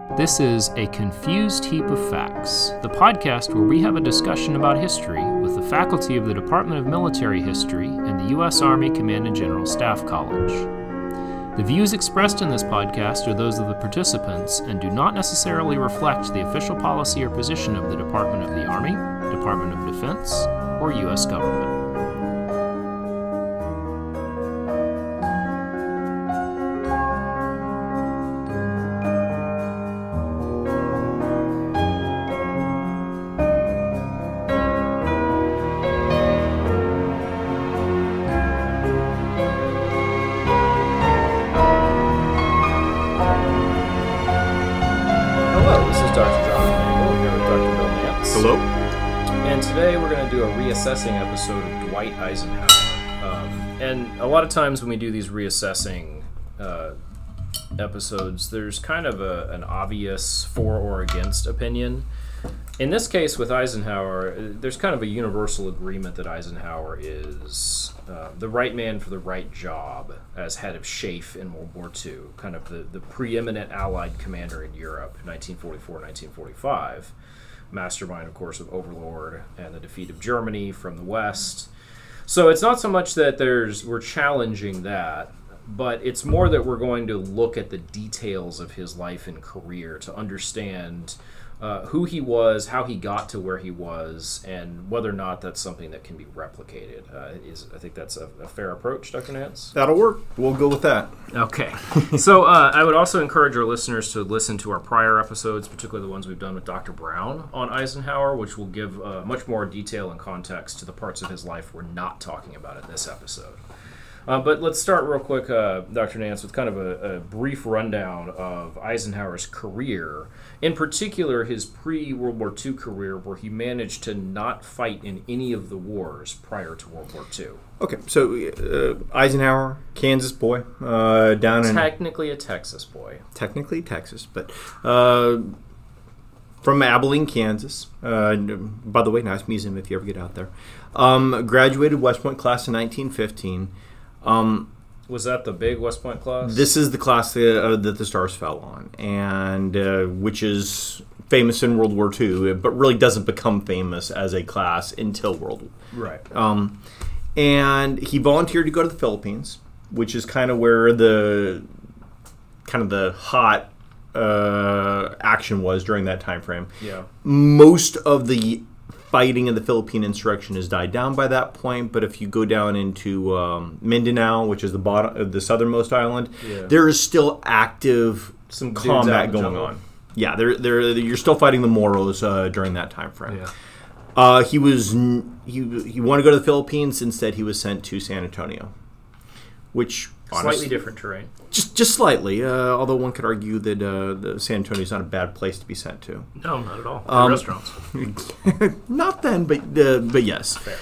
This is A Confused Heap of Facts, the podcast where we have a discussion about history with the faculty of the Department of Military History and the U.S. Army Command and General Staff College. The views expressed in this podcast are those of the participants and do not necessarily reflect the official policy or position of the Department of the Army, Department of Defense, or U.S. government. Reassessing episode of Dwight Eisenhower. And a lot of times when we do these reassessing episodes, there's kind of an obvious for or against opinion. In this case with Eisenhower, there's kind of a universal agreement that Eisenhower is the right man for the right job as head of SHAEF in World War II, kind of the preeminent Allied commander in Europe, 1944-1945. Mastermind, of course, of Overlord and the defeat of Germany from the West. So it's not so much that we're challenging that, but it's more that we're going to look at the details of his life and career to understand who he was, how he got to where he was, and whether or not that's something that can be replicated. I think that's a fair approach, Dr. Nance? That'll work. We'll go with that. Okay. So I would also encourage our listeners to listen to our prior episodes, particularly the ones we've done with Dr. Brown on Eisenhower, which will give much more detail and context to the parts of his life we're not talking about in this episode. But let's start real quick, Dr. Nance, with kind of a brief rundown of Eisenhower's career, in particular his pre-World War II career, where he managed to not fight in any of the wars prior to World War II. Okay, so Eisenhower, Kansas boy, Technically a Texas boy. Technically Texas, but from Abilene, Kansas. By the way, nice museum if you ever get out there. Graduated West Point class in 1915. Was that the big West Point class? This is the class that the stars fell on, and which is famous in World War II, but really doesn't become famous as a class until World War. Right. And he volunteered to go to the Philippines, which is kind of where the hot action was during that time frame. Yeah. Most of the fighting in the Philippine insurrection has died down by that point, but if you go down into Mindanao, which is the southernmost island, there is still active combat going on. Yeah, you're still fighting the Moros during that time frame. Yeah. He wanted to go to the Philippines. Instead, he was sent to San Antonio, which slightly different terrain. Just slightly, although one could argue that San Antonio is not a bad place to be sent to. No, not at all. Restaurants. Not then, but yes. Fair.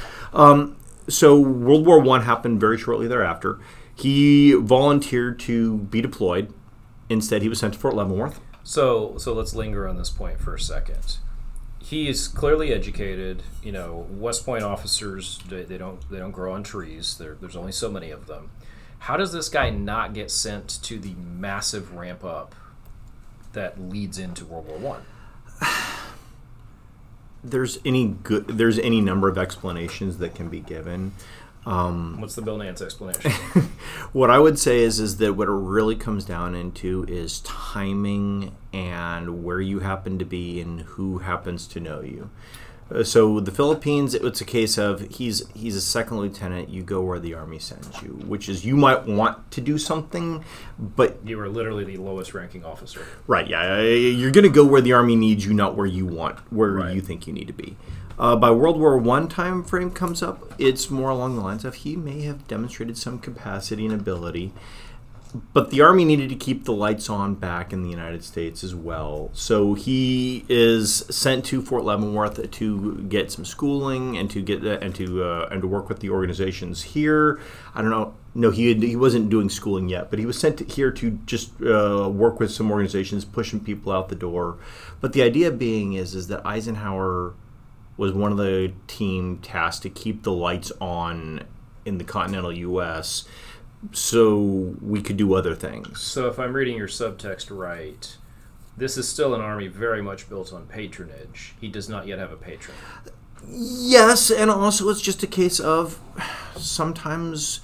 So World War I happened very shortly thereafter. He volunteered to be deployed. Instead, he was sent to Fort Leavenworth. So let's linger on this point for a second. He is clearly educated. You know, West Point officers, they don't grow on trees. There's only so many of them. How does this guy not get sent to the massive ramp up that leads into World War I? There's any number of explanations that can be given. What's the Bill Nance explanation? What I would say is that what it really comes down into is timing and where you happen to be and who happens to know you. So the Philippines, it's a case of he's a second lieutenant. You go where the Army sends you, which is you might want to do something, but you are literally the lowest ranking officer. Right? Yeah, you're going to go where the Army needs you, not where you think you need to be. By World War I time frame comes up, it's more along the lines of he may have demonstrated some capacity and ability. But the Army needed to keep the lights on back in the United States as well. So he is sent to Fort Leavenworth to get some schooling and to work with the organizations here. I don't know. No, he wasn't doing schooling yet, but he was sent here to just work with some organizations, pushing people out the door. But the idea being is that Eisenhower was one of the team tasked to keep the lights on in the continental U.S. so we could do other things. So if I'm reading your subtext right, This is still an army very much built on patronage. He does not yet have a patron. Yes, and also it's just a case of sometimes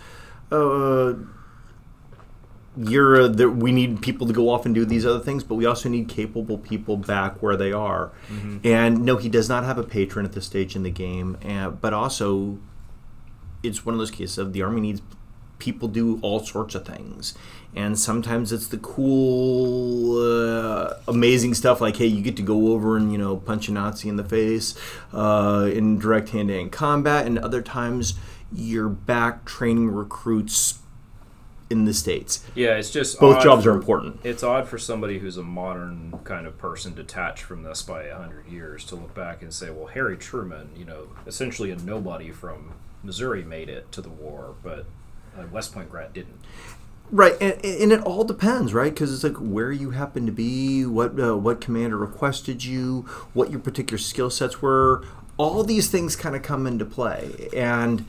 we need people to go off and do these other things, but we also need capable people back where they are. Mm-hmm. And no, he does not have a patron at this stage in the game, but also it's one of those cases of the army needs people do all sorts of things. And sometimes it's the cool, amazing stuff like, hey, you get to go over and, punch a Nazi in the face in direct hand-to-hand combat. And other times you're back training recruits in the States. Yeah, it's just both jobs are important. It's odd for somebody who's a modern kind of person detached from this by 100 years to look back and say, well, Harry Truman, essentially a nobody from Missouri made it to the war, but West Point grad didn't. Right, and it all depends, right? Because it's like where you happen to be, what commander requested you, what your particular skill sets were. All these things kind of come into play, and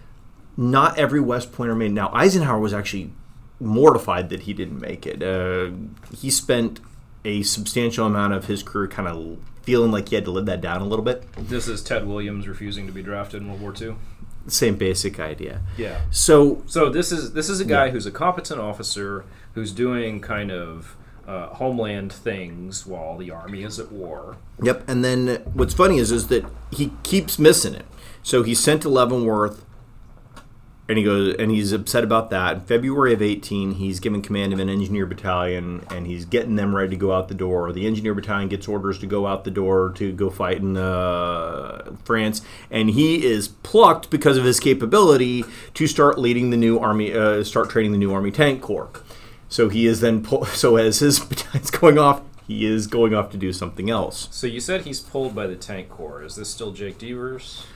not every West Pointer made. Now, Eisenhower was actually mortified that he didn't make it. He spent a substantial amount of his career kind of feeling like he had to live that down a little bit. This is Ted Williams refusing to be drafted in World War II? Same basic idea. Yeah. So this is a guy who's a competent officer who's doing kind of homeland things while the army is at war. Yep. And then what's funny is that he keeps missing it. So he's sent to Leavenworth, and he's upset about that. In February of 18, he's given command of an engineer battalion, and he's getting them ready to go out the door. The engineer battalion gets orders to go out the door to go fight in France, and he is plucked because of his capability to start leading the new army, start training the new Army Tank Corps. So he is then so as his battalion's going off, he is going off to do something else. So you said he's pulled by the Tank Corps. Is this still Jake Devers?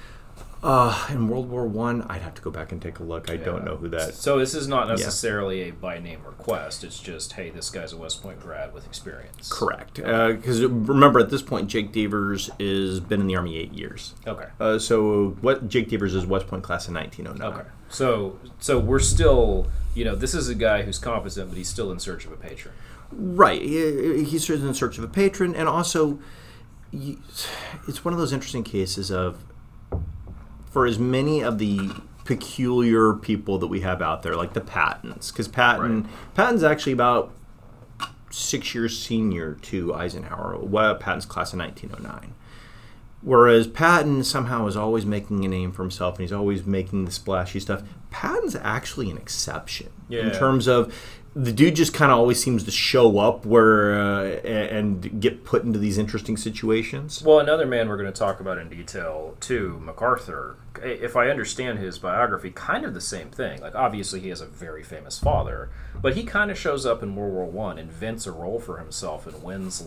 In World War I, I'd have to go back and take a look. I don't know who that... So this is not necessarily a by-name request. It's just, hey, this guy's a West Point grad with experience. Correct. Because remember, at this point, Jake Devers has been in the Army 8 years. Okay. So Jake Devers is West Point class in 1909. Okay. So we're still... this is a guy who's competent, but he's still in search of a patron. Right. He's in search of a patron, and also, it's one of those interesting cases of... For as many of the peculiar people that we have out there, like the Pattons, because Patton's actually about 6 years senior to Eisenhower. Patton's class in 1909. Whereas Patton somehow is always making a name for himself, and he's always making the splashy stuff. Patton's actually an exception in terms of the dude just kind of always seems to show up and get put into these interesting situations. Well, another man we're going to talk about in detail, too, MacArthur. If I understand his biography, kind of the same thing. Like, obviously, he has a very famous father, but he kind of shows up in World War I, invents a role for himself, and wins,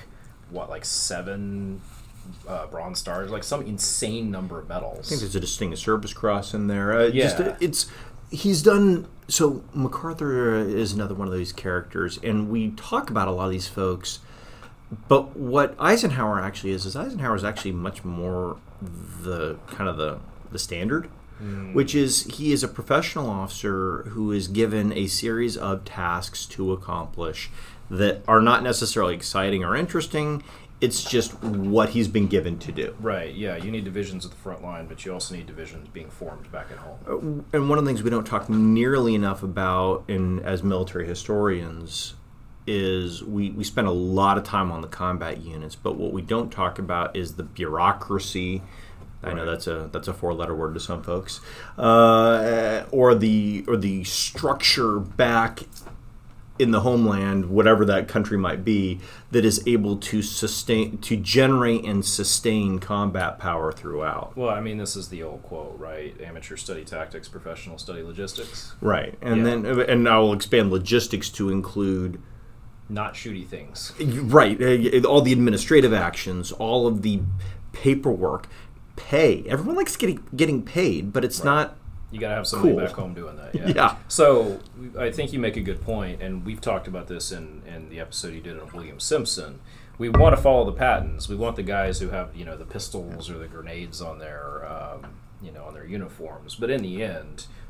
7 Bronze Stars, some insane number of medals. I think there's a Distinguished Service Cross in there. He's done... So MacArthur is another one of these characters, and we talk about a lot of these folks, but what Eisenhower actually is Eisenhower is actually much more the standard, which is he is a professional officer who is given a series of tasks to accomplish that are not necessarily exciting or interesting. It's just what he's been given to do. Right, yeah. You need divisions at the front line, but you also need divisions being formed back at home. And one of the things we don't talk nearly enough about as military historians is we spend a lot of time on the combat units, but what we don't talk about is the bureaucracy. I know that's a 4-letter word to some folks, or the structure back in the homeland, whatever that country might be, that is able to generate and sustain combat power throughout. Well, I mean, this is the old quote, right? Amateur study tactics, professional study logistics. Right, and I will expand logistics to include not shooty things. Right, all the administrative actions, all of the paperwork, pay. Everyone likes getting paid, but it's not. You got to have somebody back home doing that. Yeah. So I think you make a good point, and we've talked about this in the episode you did on William Simpson. We want to follow the Pattons. We want the guys who have the pistols or the grenades on their on their uniforms. But in the end,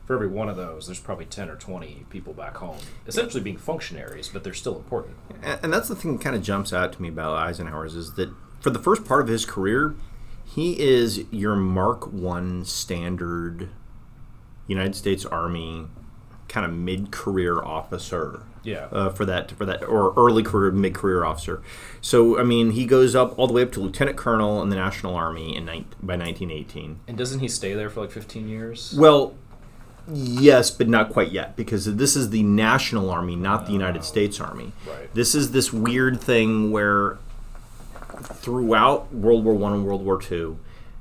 for every one of those, there's probably 10 or 20 people back home, essentially being functionaries, but they're still important. And that's the thing that kind of jumps out to me about Eisenhower's is that for the first part of his career, he is your Mark I standard United States Army kind of mid-career officer. Yeah. For that, or early career, mid-career officer. So, I mean, he goes up all the way up to lieutenant colonel in the National Army by 1918. And doesn't he stay there for like 15 years? Well, yes, but not quite yet, because this is the National Army, not the United States Army. Right. This is this weird thing where throughout World War I and World War II,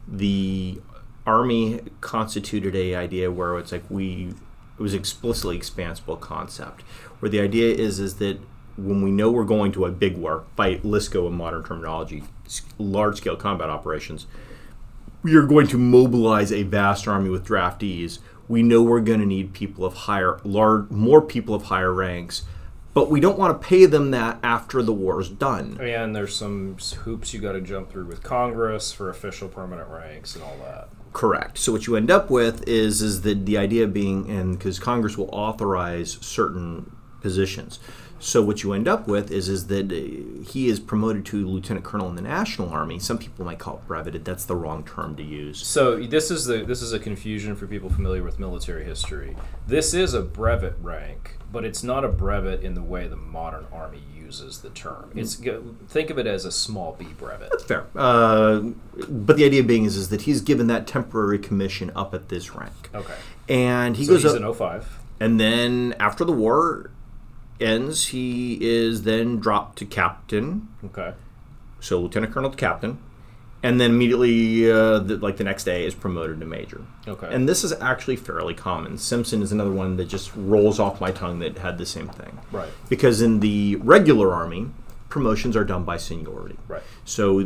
the Army constituted a idea where it's like it was explicitly expansible concept, where the idea is that when we know we're going to a big war, fight, LSCO in modern terminology, large-scale combat operations, we are going to mobilize a vast army with draftees. We know we're going to need people of more people of higher ranks, but we don't want to pay them that after the war's done. Yeah, and there's some hoops you got to jump through with Congress for official permanent ranks and all that. Correct. So what you end up with is that the idea being, and because Congress will authorize certain positions, so what you end up with is that he is promoted to lieutenant colonel in the National Army. Some people might call it breveted. That's the wrong term to use. So this is a confusion for people familiar with military history. This is a brevet rank, but it's not a brevet in the way the modern Army uses the term. Think of it as a small b brevet. That's fair. But the idea being is that he's given that temporary commission up at this rank. Okay. And he's in up, 05. And then after the war ends, he is then dropped to captain. Okay. So lieutenant colonel to captain. And then immediately, the next day, is promoted to major. Okay. And this is actually fairly common. Simpson is another one that just rolls off my tongue that had the same thing. Right. Because in the regular Army, promotions are done by seniority. Right. So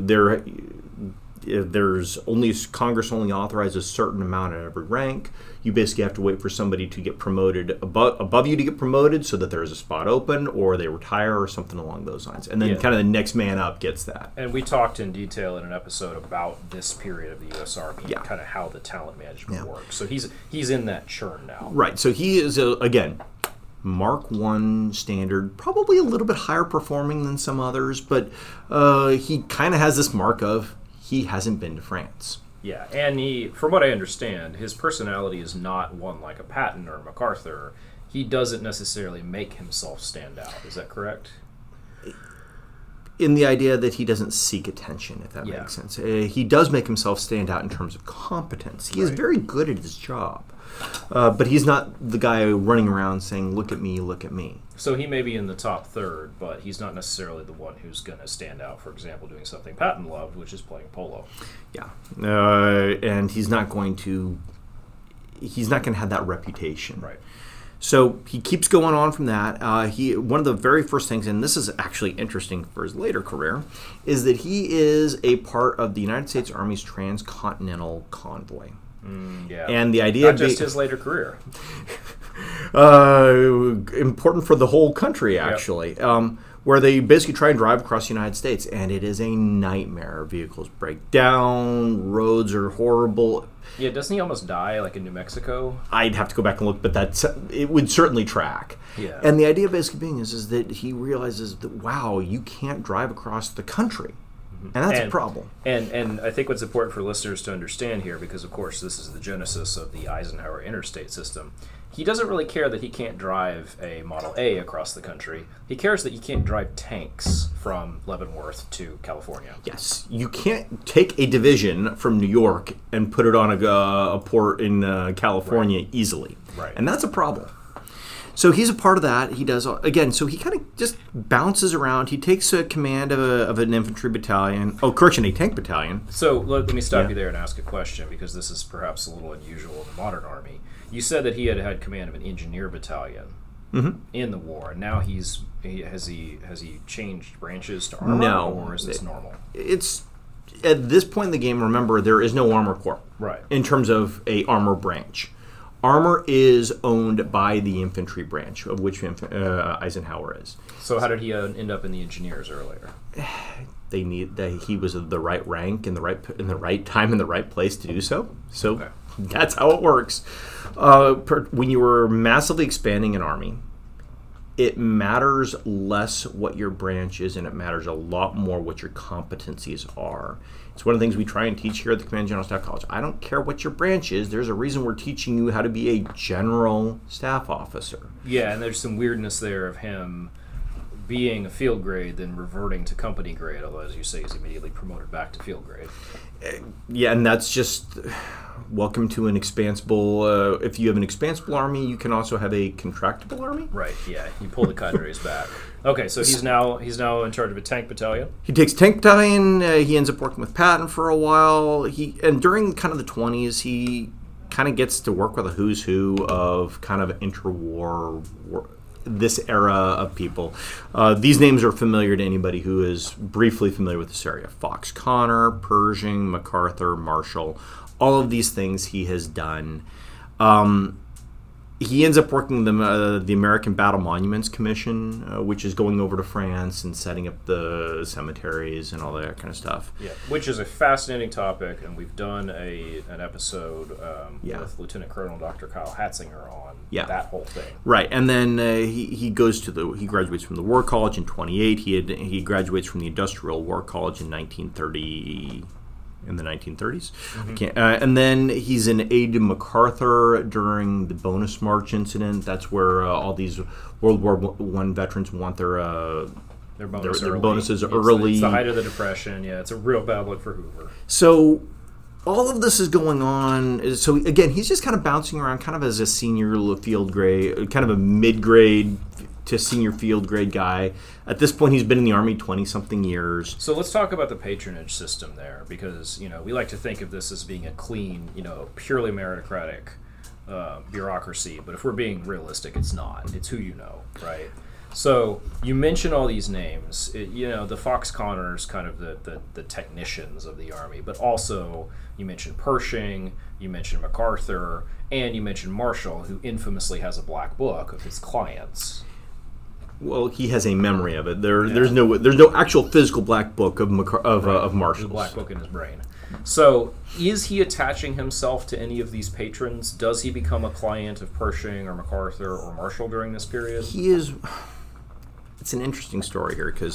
there's only Congress only authorizes a certain amount at every rank. You basically have to wait for somebody to get promoted above you to get promoted, so that there is a spot open, or they retire, or something along those lines. And then kind of the next man up gets that. And we talked in detail in an episode about this period of the U.S. Army and Yeah. kind of how the talent management works. So he's in that churn now. Right. So he is again Mark I standard, probably a little bit higher performing than some others, but he kind of has this mark of he hasn't been to France. Yeah, and from what I understand, his personality is not one like a Patton or MacArthur. He doesn't necessarily make himself stand out. Is that correct? In the idea that he doesn't seek attention, if that makes sense. He does make himself stand out in terms of competence. He is very good at his job. But he's not the guy running around saying, "Look at me, look at me." So he may be in the top third, but he's not necessarily the one who's going to stand out, for example, doing something Patton loved, which is playing polo. Yeah. And he's not going to have that reputation. Right. So he keeps going on from that. One of the very first things, and this is actually interesting for his later career, is that he is a part of the United States Army's transcontinental convoy. Yeah. And the idea not just his later career. Important for the whole country, actually. Yep. Where they basically try and drive across the United States, and it is a nightmare. Vehicles break down, roads are horrible. Yeah, doesn't he almost die, like in New Mexico? I'd have to go back and look, but it would certainly track. Yeah. And the idea basically being is that he realizes that, wow, you can't drive across the country. And that's a problem. And I think what's important for listeners to understand here, because of course this is the genesis of the Eisenhower interstate system, he doesn't really care that he can't drive a Model A across the country. He cares that you can't drive tanks from Leavenworth to California. Yes. You can't take a division from New York and put it on a port in California easily. Right. And that's a problem. So he's a part of that. He does, again, so he kind of just bounces around. He takes a command of an infantry battalion. Oh, correction, a tank battalion. So let me stop you there and ask a question, because this is perhaps a little unusual in the modern Army. You said that he had command of an engineer battalion in the war. Now has he changed branches to armor? No. Or is this normal? It's at this point in the game, remember, there is no armor corps. Right. In terms of a armor branch. Armor is owned by the infantry branch, of which Eisenhower is. So how did he end up in the engineers earlier? He was of the right rank in the right time in the right place to do so. So That's how it works. When you are massively expanding an army, it matters less what your branch is, and it matters a lot more what your competencies are. It's one of the things we try and teach here at the Command General Staff College. I don't care what your branch is. There's a reason we're teaching you how to be a general staff officer. Yeah, and there's some weirdness there of him being a field grade, then reverting to company grade, although, as you say, he's immediately promoted back to field grade. Yeah, and that's just welcome to an expansible. If you have an expansible army, you can also have a contractible army. Right. Yeah, you pull the cadres back. Okay, so he's now in charge of a tank battalion. He takes tank battalion. He ends up working with Patton for a while. And during kind of the 20s, he kind of gets to work with a who's who of kind of interwar. This era of people. These names are familiar to anybody who is briefly familiar with this area. Fox Connor, Pershing, MacArthur, Marshall, all of these things he has done. He ends up working the American Battle Monuments Commission, which is going over to France and setting up the cemeteries and all that kind of stuff. Yeah, which is a fascinating topic, and we've done an episode with Lieutenant Colonel Dr. Kyle Hatzinger on that whole thing. Right, and then he graduates from the War College in 28. He graduates from the Industrial War College in 1930. In the 1930s. Mm-hmm. And then he's an aide to MacArthur during the Bonus March incident. That's where all these World War I veterans want their bonuses early. It's the height of the Depression. Yeah, it's a real bad look for Hoover. So all of this is going on. So again, he's just kind of bouncing around kind of as a senior field grade, kind of a mid-grade to senior field grade guy. At this point, he's been in the Army 20-something years. So let's talk about the patronage system there, because we like to think of this as being a clean, purely meritocratic bureaucracy. But if we're being realistic, it's not. It's who you know, right? So you mention all these names. The Fox Connors, kind of the technicians of the Army, but also you mentioned Pershing, you mentioned MacArthur, and you mentioned Marshall, who infamously has a black book of his clients. Well, he has a memory of it. There's no actual physical black book of Marshall's. There's a black book in his brain. So, is he attaching himself to any of these patrons? Does he become a client of Pershing or MacArthur or Marshall during this period? He is. It's an interesting story here because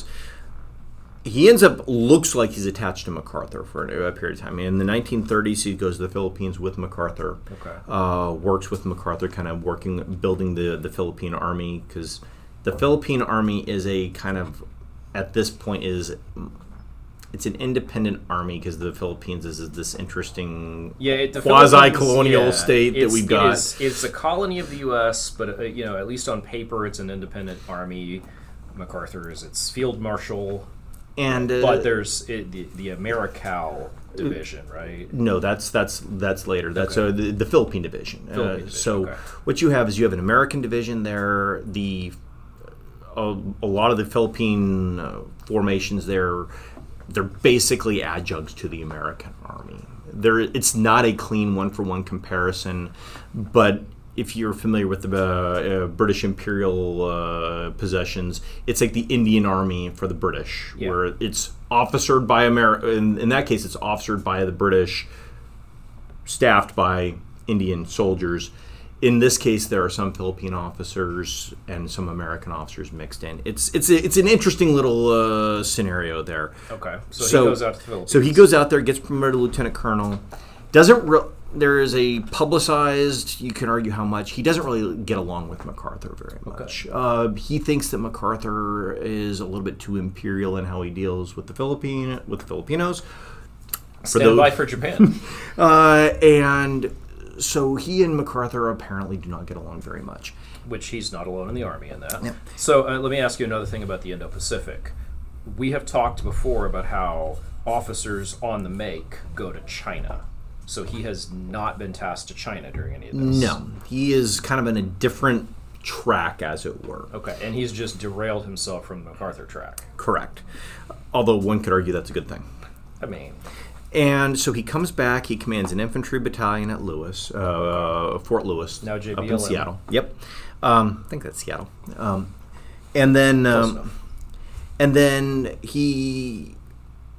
he looks like he's attached to MacArthur for a period of time. In the 1930s, he goes to the Philippines with MacArthur. Okay. Works with MacArthur, kind of building the Philippine Army, because the Philippine Army is a kind of, at this point, it's an independent army because the Philippines is this interesting quasi-colonial state that we've got. It's a colony of the U.S., but at least on paper, it's an independent army. MacArthur is its field marshal, but there's the Americal division, right? No, that's later. That's the Philippine division. Okay. What you have is you have an American division there. A lot of the Philippine formations there, they're basically adjuncts to the American Army. It's not a clean one-for-one comparison, but if you're familiar with the British Imperial possessions, it's like the Indian Army for the British, where it's officered by America. In that case, it's officered by the British, staffed by Indian soldiers. In this case, there are some Philippine officers and some American officers mixed in. It's an interesting little scenario there. Okay, so he goes out to the Philippines. So he goes out there, gets promoted to lieutenant colonel. There is a publicized, you can argue how much, he doesn't really get along with MacArthur very much. Okay. He thinks that MacArthur is a little bit too imperial in how he deals with the Filipinos. Stand by for Japan. And so he and MacArthur apparently do not get along very much. Which he's not alone in the Army in that. Yeah. So let me ask you another thing about the Indo-Pacific. We have talked before about how officers on the make go to China. So he has not been tasked to China during any of this. No. He is kind of in a different track, as it were. Okay, and he's just derailed himself from the MacArthur track. Correct. Although one could argue that's a good thing. I mean... And so he comes back. He commands an infantry battalion at Fort Lewis, now JBLM. Up in Seattle. Yep, I think that's Seattle. And then he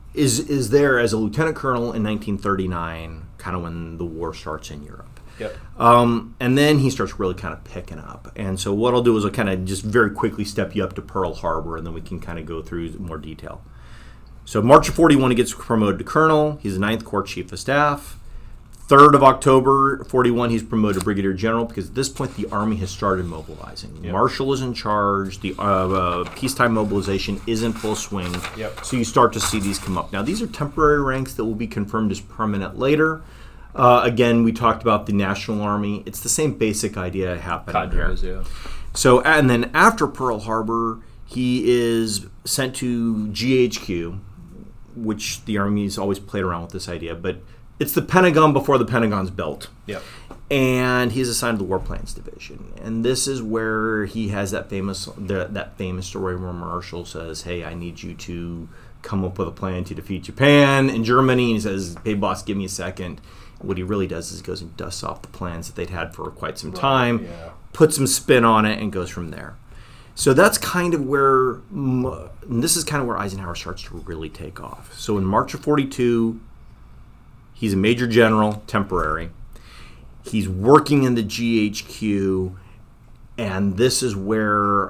is there as a lieutenant colonel in 1939, kind of when the war starts in Europe. Yep. And then he starts really kind of picking up. And so what I'll do is I'll kind of just very quickly step you up to Pearl Harbor, and then we can kind of go through more detail. So March of 41, he gets promoted to colonel. He's the 9th Corps Chief of Staff. 3rd of October, 41, he's promoted to brigadier general because at this point the Army has started mobilizing. Yep. Marshall is in charge. The peacetime mobilization is in full swing. Yep. So you start to see these come up. Now, these are temporary ranks that will be confirmed as permanent later. Again, we talked about the National Army. It's the same basic idea happening here. Yeah. So, and then after Pearl Harbor, he is sent to GHQ, which the Army's always played around with this idea, but it's the Pentagon before the Pentagon's built. Yep. And he's assigned to the War Plans Division. And this is where he has that famous story where Marshall says, hey, I need you to come up with a plan to defeat Japan and Germany. And he says, hey, boss, give me a second. What he really does is he goes and dusts off the plans that they'd had for quite some time, puts some spin on it, and goes from there. So that's kind of where, and this is kind of where Eisenhower starts to really take off. So in March of 42, he's a major general, temporary. He's working in the GHQ, and this is where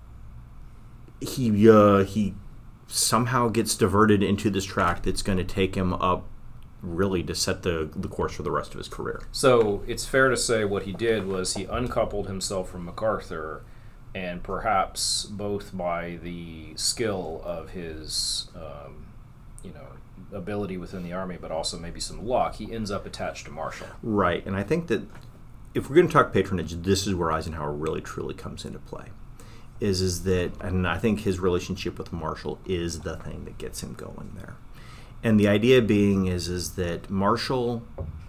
he somehow gets diverted into this track that's going to take him up really to set the course for the rest of his career. So it's fair to say what he did was he uncoupled himself from MacArthur, and perhaps both by the skill of his ability within the Army, but also maybe some luck, he ends up attached to Marshall. Right, and I think that if we're going to talk patronage, this is where Eisenhower really truly comes into play. Is that, and I think his relationship with Marshall is the thing that gets him going there. And the idea being is that Marshall,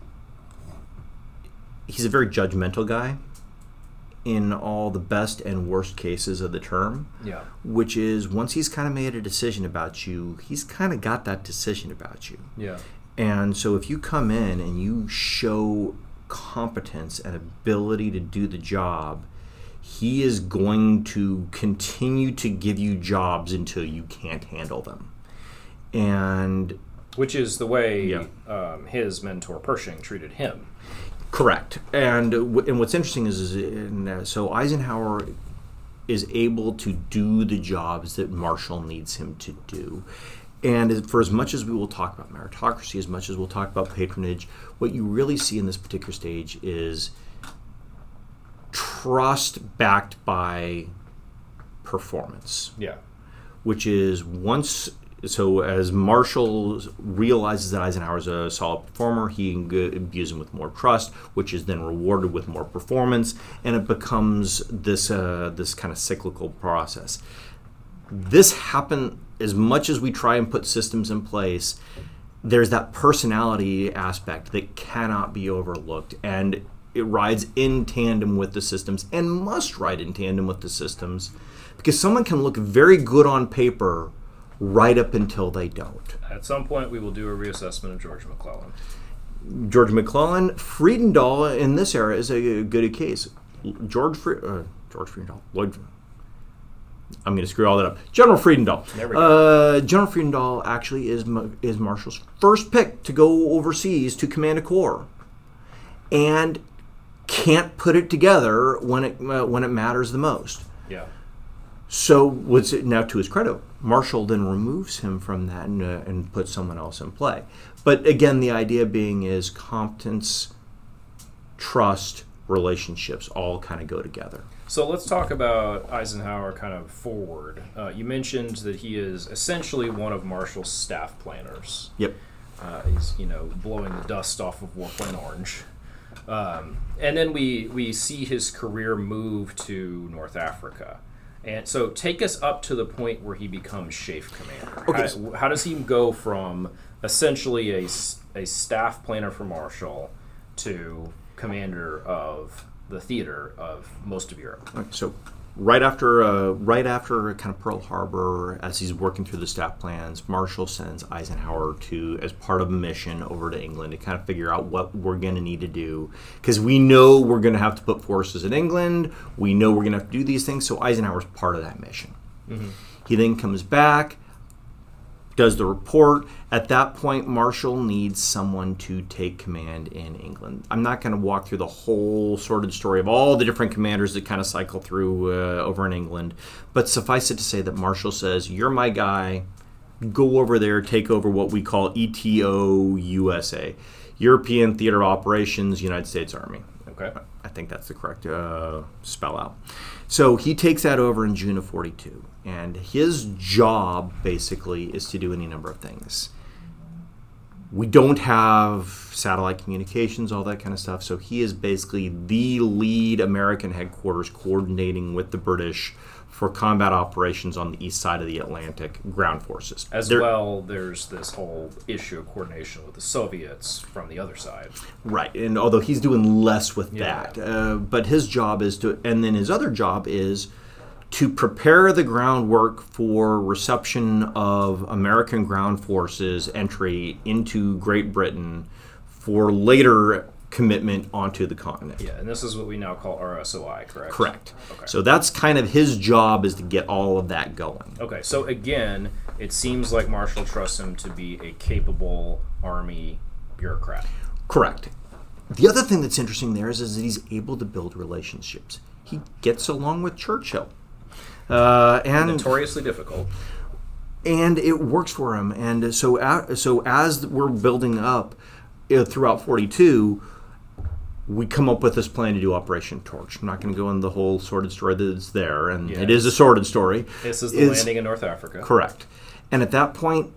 he's a very judgmental guy in all the best and worst cases of the term. Yeah. Which is, once he's kind of made a decision about you, he's kind of got that decision about you. Yeah. And so if you come in and you show competence and ability to do the job, he is going to continue to give you jobs until you can't handle them. And which is the way his mentor Pershing treated him. Correct. And what's interesting is so Eisenhower is able to do the jobs that Marshall needs him to do. And for as much as we will talk about meritocracy, as much as we'll talk about patronage, what you really see in this particular stage is trust backed by performance. Yeah. Which is so as Marshall realizes that Eisenhower is a solid performer, he imbues him with more trust, which is then rewarded with more performance, and it becomes this kind of cyclical process. This happened as much as we try and put systems in place. There's that personality aspect that cannot be overlooked, and it rides in tandem with the systems and must ride in tandem with the systems, because someone can look very good on paper right up until they don't. At some point, we will do a reassessment of George McClellan. George McClellan, Friedendahl in this era is a good case. George Friedendahl. I'm going to screw all that up. General Friedendahl. There we go. General Friedendahl actually is Marshall's first pick to go overseas to command a corps, and can't put it together when it matters the most. Yeah. So now to his credit, Marshall then removes him from that and puts someone else in play. But again, the idea being is competence, trust, relationships all kind of go together. So let's talk about Eisenhower kind of forward. You mentioned that he is essentially one of Marshall's staff planners. Yep. He's blowing the dust off of War Plan Orange. And then we see his career move to North Africa. And so take us up to the point where he becomes Chafe Commander. Okay. How does he go from essentially a staff planner for Marshall to commander of the theater of most of Europe? Okay, so right after kind of Pearl Harbor, as he's working through the staff plans, Marshall sends Eisenhower as part of a mission over to England to kind of figure out what we're going to need to do, because we know we're going to have to put forces in England. We know we're going to have to do these things. So Eisenhower's part of that mission. Mm-hmm. He then comes back, does the report. At that point, Marshall needs someone to take command in England. I'm not going to walk through the whole sordid story of all the different commanders that kind of cycle through over in England, but suffice it to say that Marshall says, you're my guy, go over there, take over what we call ETO USA, European Theater Operations, United States Army. Okay. I think that's the correct spell out. So he takes that over in June of 42, and his job basically is to do any number of things. We don't have satellite communications, all that kind of stuff, so he is basically the lead American headquarters coordinating with the British for combat operations on the east side of the Atlantic ground forces. Well, there's this whole issue of coordination with the Soviets from the other side. Right, and although he's doing less with that, but his job is to, and then his other job is to prepare the groundwork for reception of American ground forces entry into Great Britain for later commitment onto the continent. Yeah, and this is what we now call RSOI, correct? Correct. Okay. So that's kind of his job, is to get all of that going. Okay, so again, it seems like Marshall trusts him to be a capable Army bureaucrat. Correct. The other thing that's interesting there is that he's able to build relationships. He gets along with Churchill. And notoriously difficult. And it works for him. And so as we're building up throughout 42, we come up with this plan to do Operation Torch. I'm not going to go into the whole sordid story that's there, and it is a sordid story. This is the landing in North Africa. Correct. And at that point,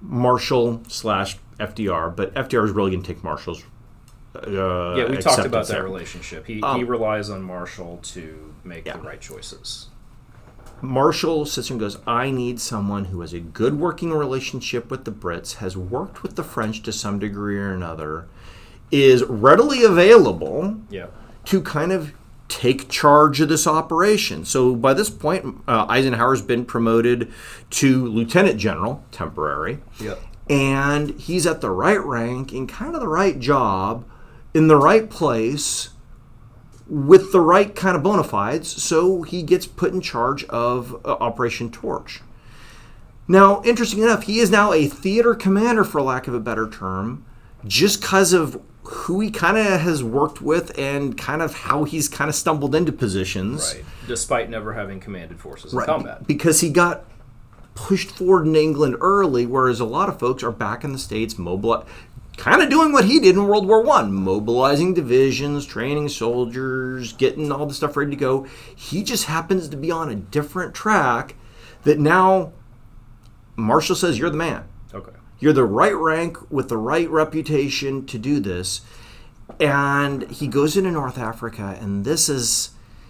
Marshall/FDR, but FDR is really going to take Marshall's we talked about that relationship. He relies on Marshall to make the right choices. Marshall sits and goes, I need someone who has a good working relationship with the Brits, has worked with the French to some degree or another, is readily available to kind of take charge of this operation. So by this point, Eisenhower's been promoted to lieutenant general, temporary, and he's at the right rank, in kind of the right job, in the right place, with the right kind of bona fides, so he gets put in charge of Operation Torch. Now, interesting enough, he is now a theater commander, for lack of a better term, just because of who he kind of has worked with and kind of how he's kind of stumbled into positions. Right, despite never having commanded forces in combat. Because he got pushed forward in England early, whereas a lot of folks are back in the States, kind of doing what he did in World War I, mobilizing divisions, training soldiers, getting all the stuff ready to go. He just happens to be on a different track that now Marshall says, you're the man. Okay. You're the right rank with the right reputation to do this. And he goes into North Africa, and this is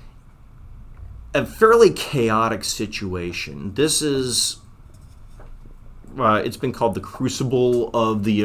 a fairly chaotic situation. This is... it's been called the crucible of the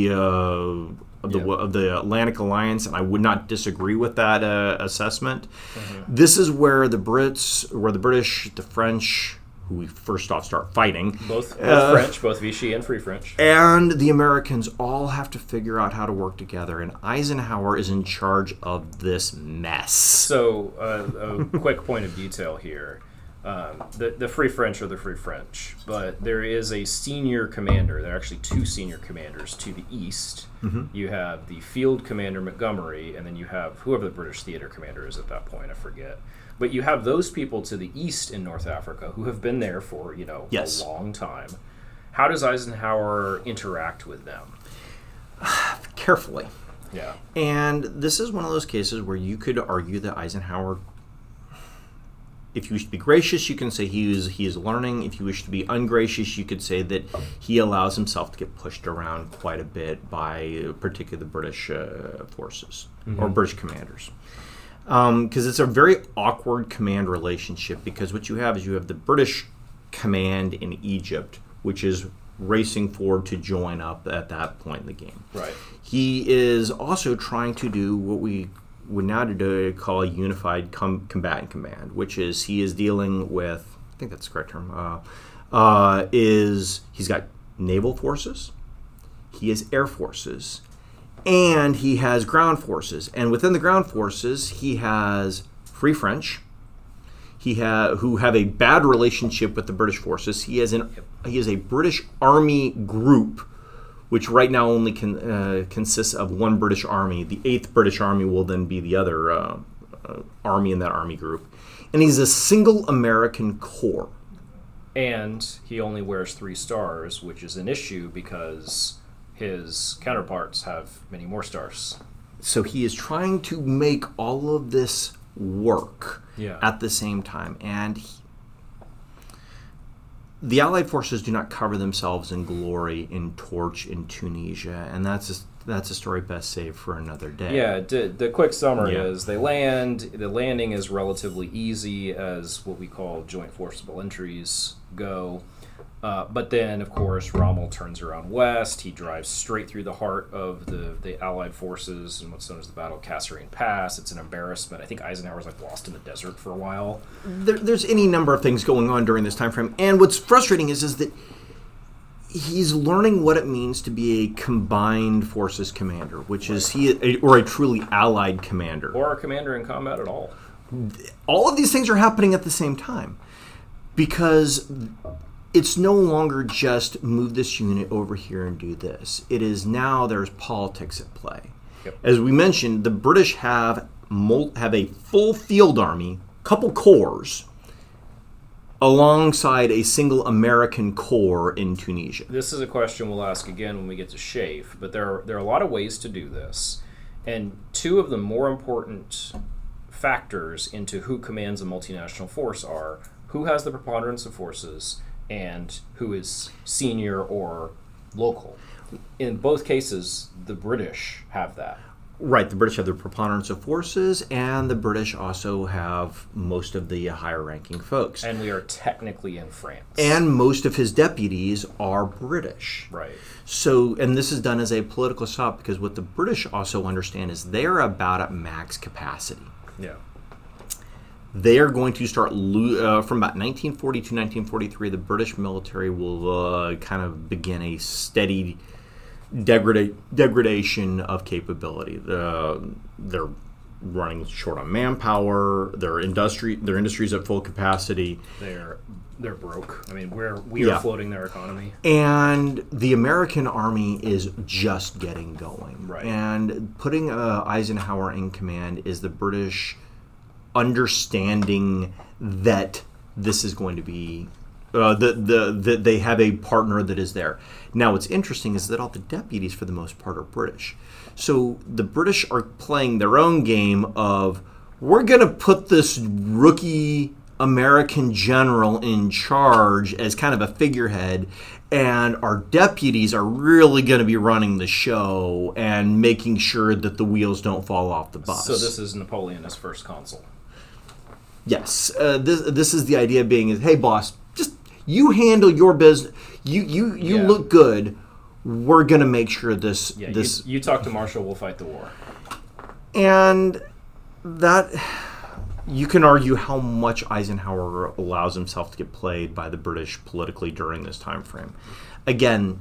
Atlantic Alliance, and I would not disagree with that assessment. Mm-hmm. This is where the British, the French, who we first off start fighting, both French, both Vichy and Free French, and the Americans all have to figure out how to work together. And Eisenhower is in charge of this mess. So, a quick point of detail here. The Free French are the Free French, but there is a senior commander. There are actually two senior commanders to the east. Mm-hmm. You have the field commander Montgomery, and then you have whoever the British theater commander is at that point, I forget. But you have those people to the east in North Africa who have been there for a long time. How does Eisenhower interact with them? Carefully. Yeah. And this is one of those cases where you could argue that Eisenhower, if you wish to be gracious, you can say he is learning. If you wish to be ungracious, you could say that he allows himself to get pushed around quite a bit by particularly the British forces or British commanders. Because it's a very awkward command relationship, because what you have is the British command in Egypt, which is racing forward to join up at that point in the game. Right. He is also trying to do what we would now call a unified combatant command, which is he is dealing with, I think that's the correct term, he's got naval forces, he has air forces, and he has ground forces. And within the ground forces, he has Free French, who have a bad relationship with the British forces. He has a British Army group, which right now only consists of one British Army. The 8th British Army will then be the other army in that army group. And he's a single American corps. And he only wears 3 stars, which is an issue because his counterparts have many more stars. So he is trying to make all of this work at the same time. And the Allied forces do not cover themselves in glory in Torch in Tunisia. And that's a story best saved for another day. Yeah, the quick summary is they land. The landing is relatively easy as what we call joint forcible entries go. But then, of course, Rommel turns around west. He drives straight through the heart of the Allied forces in what's known as the Battle of Kasserine Pass. It's an embarrassment. I think Eisenhower's lost in the desert for a while. There's any number of things going on during this time frame. And what's frustrating is that he's learning what it means to be a combined forces commander, which is or a truly allied commander. Or a commander in combat at all. All of these things are happening at the same time because it's no longer just move this unit over here and do this. It is now there's politics at play. Yep. As we mentioned, the British have a full field army, couple corps, alongside a single American corps in Tunisia. This is a question we'll ask again when we get to SHAEF, but there are a lot of ways to do this. And 2 of the more important factors into who commands a multinational force are who has the preponderance of forces and who is senior or local. In both cases, the British have that. Right, the British have the preponderance of forces, and the British also have most of the higher-ranking folks. And we are technically in France. And most of his deputies are British. Right. So, and this is done as a political stop because what the British also understand is they're about at max capacity. Yeah. They are going to start, from about 1940 to 1943, the British military will kind of begin a steady degradation of capability. They're running short on manpower. Their industry's at full capacity. They're broke. I mean, we are floating their economy. And the American army is just getting going. Right. And putting Eisenhower in command is the British understanding that this is going to be that they have a partner that is there. Now, what's interesting is that all the deputies, for the most part, are British. So the British are playing their own game of, we're going to put this rookie American general in charge as kind of a figurehead, and our deputies are really going to be running the show and making sure that the wheels don't fall off the bus. So this is Napoleon as first consul. Yes. This is the idea being, hey, boss, just you handle your business. You look good. We're going to make sure this... Yeah, you talk to Marshall, we'll fight the war. And that... You can argue how much Eisenhower allows himself to get played by the British politically during this time frame. Again,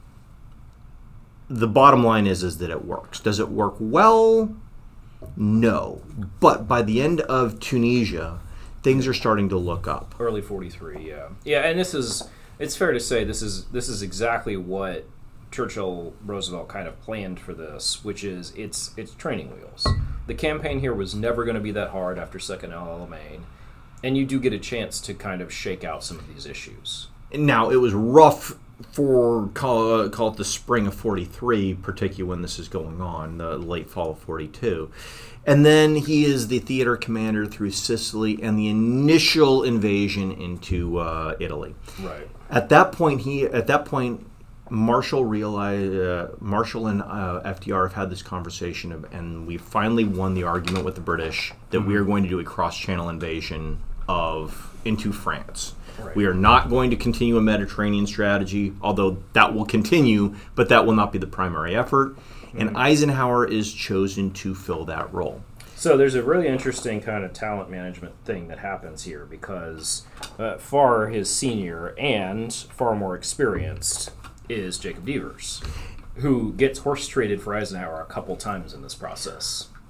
the bottom line is that it works. Does it work well? No. But by the end of Tunisia, things are starting to look up. Early 43, yeah. Yeah, and it's fair to say this is exactly what Churchill Roosevelt kind of planned for this, which is it's training wheels. The campaign here was never going to be that hard after Second El Alamein, and you do get a chance to kind of shake out some of these issues. Now, it was rough for, call it the spring of 43, particularly when this is going on, the late fall of 42. And then he is the theater commander through Sicily and the initial invasion into Italy. Right. At that point, Marshall realized, Marshall and FDR have had this conversation, and we finally won the argument with the British that we are going to do a cross-channel invasion into France. Right. We are not going to continue a Mediterranean strategy, although that will continue, but that will not be the primary effort. And Eisenhower is chosen to fill that role. So there's a really interesting kind of talent management thing that happens here because far his senior and far more experienced is Jacob Devers, who gets horse traded for Eisenhower a couple times in this process.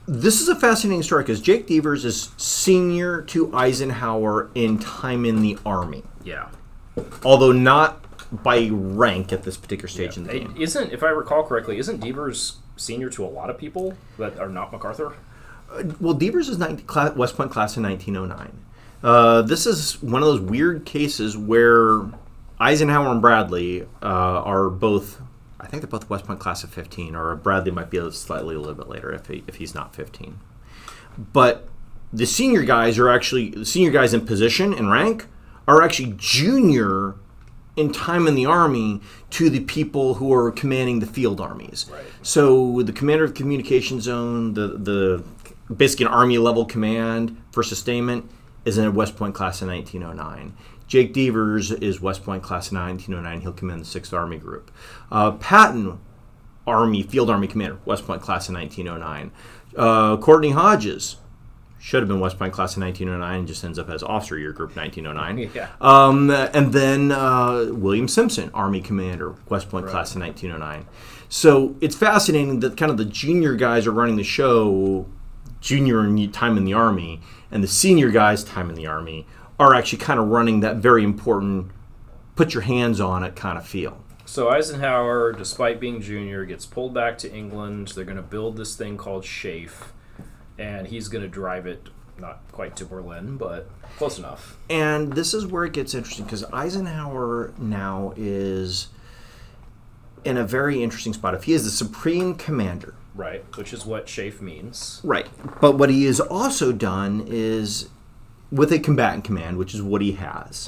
This is a fascinating story because Jake Devers is senior to Eisenhower in time in the Army. Yeah. Although not by rank at this particular stage in the game. If I recall correctly, isn't Devers senior to a lot of people that are not MacArthur? Well, Devers is West Point class in 1909. This is one of those weird cases where Eisenhower and Bradley are both, I think they're both West Point class of 15, or Bradley might be slightly a little bit later if he's not 15. But the senior guys in position and rank are actually junior in time in the Army to the people who are commanding the field armies. Right. So the commander of the communication zone, the basically an Army level command for sustainment, is in a West Point class of 1909. Jake Devers is West Point class of 1909. He'll command the 6th Army Group. Patton, Field Army Commander, West Point class of 1909. Courtney Hodges should have been West Point class of 1909 and just ends up as Officer Year Group 1909. Yeah. And then William Simpson, Army Commander, West Point class of 1909. So it's fascinating that kind of the junior guys are running the show, junior in time in the Army, and the senior guys, time in the Army, are actually kind of running that very important put your hands on it kind of feel. So Eisenhower, despite being junior, gets pulled back to England. They're going to build this thing called SHAEF, and he's going to drive it, not quite to Berlin, but close enough. And this is where it gets interesting, because Eisenhower now is in a very interesting spot. If he is the supreme commander. Right, which is what SHAEF means. Right. But what he has also done is, with a combatant command, which is what he has,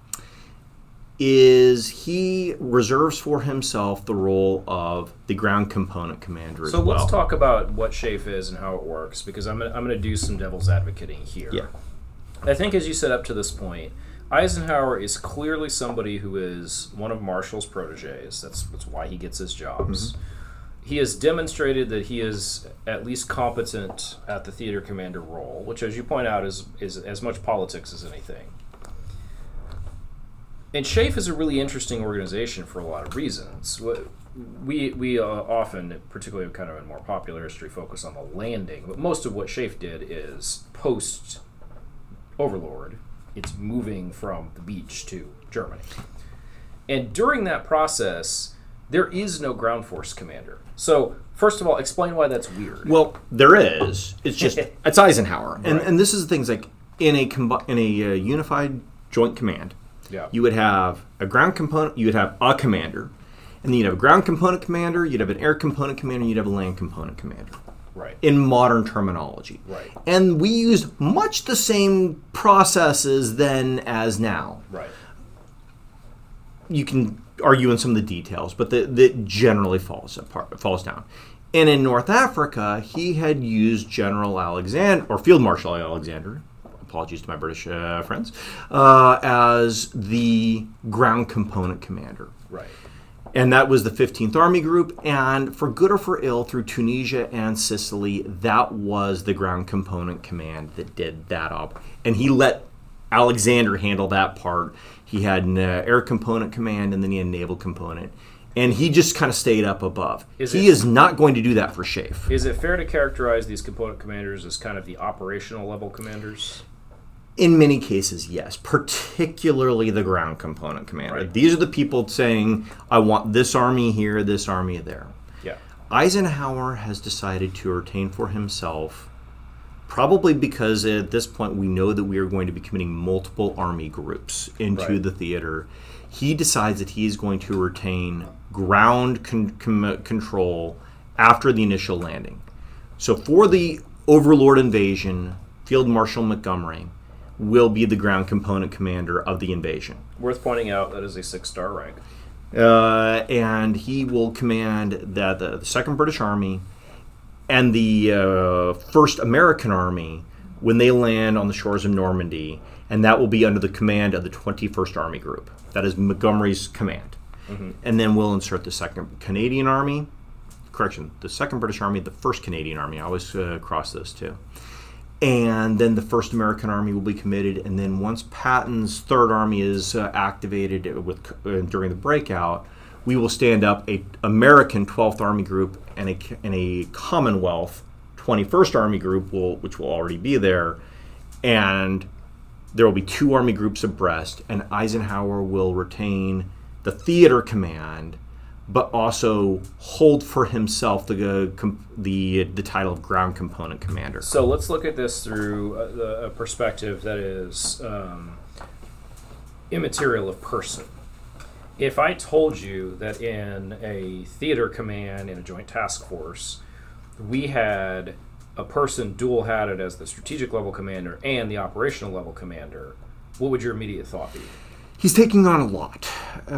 is he reserves for himself the role of the ground component commander as well. So let's talk about what SHAEF is and how it works, because I'm going to do some devil's advocating here. Yeah. I think as you said up to this point, Eisenhower is clearly somebody who is one of Marshall's proteges. That's why he gets his jobs. Mm-hmm. He has demonstrated that he is at least competent at the theater commander role, which, as you point out, is as much politics as anything. And SHAEF is a really interesting organization for a lot of reasons. We often, particularly kind of in more popular history, focus on the landing, but most of what SHAEF did is post-Overlord. It's moving from the beach to Germany. And during that process, there is no ground force commander. So, first of all, explain why that's weird. Well, there is. It's just, it's Eisenhower. Right. And this is the things like, in a unified joint command, you would have a ground component, you would have a commander, and then you'd have a ground component commander, you'd have an air component commander, and you'd have a land component commander. Right. In modern terminology. Right. And we used much the same processes then as now. Right. You can argue in some of the details, but that generally falls down. And in North Africa, he had used General Alexander, or Field Marshal Alexander, apologies to my British friends, as the ground component commander. Right. And that was the 15th Army Group, and for good or for ill, through Tunisia and Sicily, that was the ground component command that did that up. And he let Alexander handle that part. He had an air component command, and then he had a naval component. And he just kind of stayed up above. He is not going to do that for SHAEF. Is it fair to characterize these component commanders as kind of the operational level commanders? In many cases, yes. Particularly the ground component commander. Right. These are the people saying, I want this army here, this army there. Yeah. Eisenhower has decided to retain for himself, probably because at this point we know that we are going to be committing multiple army groups into the theater. He decides that he is going to retain ground control after the initial landing. So for the Overlord invasion, Field Marshal Montgomery will be the ground component commander of the invasion. Worth pointing out, that is a 6-star rank. And he will command the 2nd British Army and the 1st American Army when they land on the shores of Normandy, and that will be under the command of the 21st Army Group. That is Montgomery's command. Mm-hmm. And then we'll insert the 2nd Canadian Army, the 2nd British Army, the 1st Canadian Army. I always cross those two. And then the 1st American Army will be committed, and then once Patton's 3rd Army is activated during the breakout, we will stand up a American 12th Army Group and a Commonwealth 21st Army Group, which will already be there, and there will be 2 Army groups abreast, and Eisenhower will retain the theater command, but also hold for himself the title of ground component commander. So let's look at this through a perspective that is immaterial of person. If I told you that in a theater command in a joint task force, we had a person dual-hatted as the strategic level commander and the operational level commander, what would your immediate thought be? He's taking on a lot.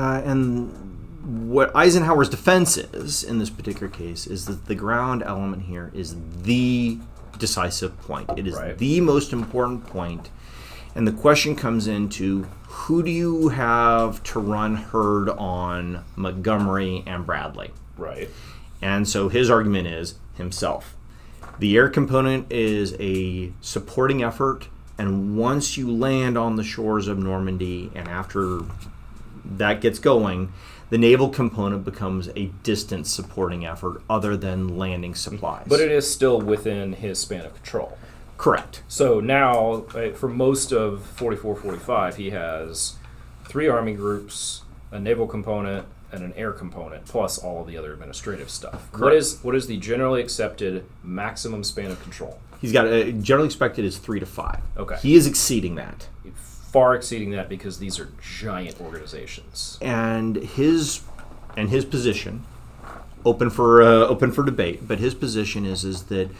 And what Eisenhower's defense is, in this particular case, is that the ground element here is the decisive point. It is the most important point. And the question comes into, who do you have to run herd on Montgomery and Bradley? Right. And so his argument is himself. The air component is a supporting effort, and once you land on the shores of Normandy, and after that gets going, the naval component becomes a distant supporting effort other than landing supplies. But it is still within his span of control. Correct. So now, for most of 44-45, he has 3 Army groups, a naval component, and an air component, plus all of the other administrative stuff. Correct. What is the generally accepted maximum span of control? He's got generally expected is 3 to 5. Okay. He is exceeding that. Far exceeding that because these are giant organizations. And his position, open for debate, but his position is that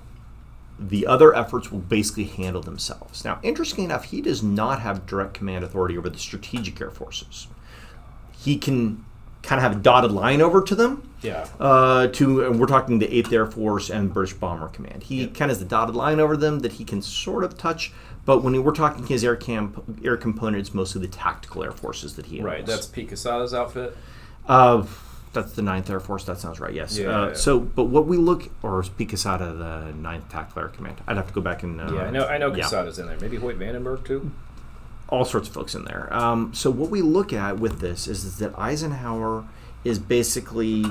the other efforts will basically handle themselves. Now, interestingly enough, he does not have direct command authority over the strategic air forces. He can kind of have a dotted line over to them. Yeah. And we're talking the 8th Air Force and British Bomber Command. He kind of has the dotted line over them that he can sort of touch, but when we're talking his air component, it's mostly the tactical air forces that he owns. Right, that's Pete Quesada's outfit? That's the 9th Air Force, that sounds right, yes. Yeah. So, but what we look, or is Pete Quesada the 9th Tactical Air Command? I'd have to go back and... I know Quesada's in there. Maybe Hoyt Vandenberg, too? All sorts of folks in there. So what we look at with this is that Eisenhower is basically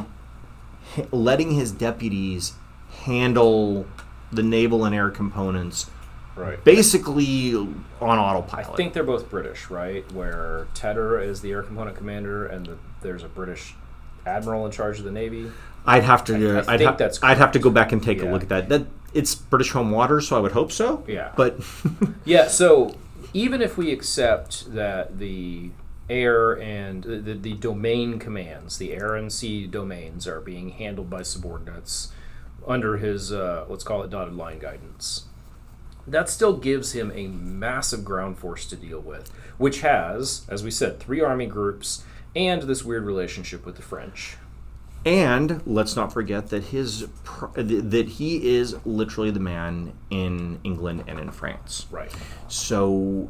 letting his deputies handle the naval and air components basically on autopilot. I think they're both British, right? Where Tedder is the air component commander and there's a British admiral in charge of the Navy. I'd have to go back and take a look at that. That it's British home waters, so I would hope so. Yeah. But so even if we accept that the air and the domain commands, the air and sea domains, are being handled by subordinates under his, let's call it dotted line guidance, that still gives him a massive ground force to deal with, which has, as we said, 3 Army groups and this weird relationship with the French. And let's not forget that that he is literally the man in England and in France. Right. So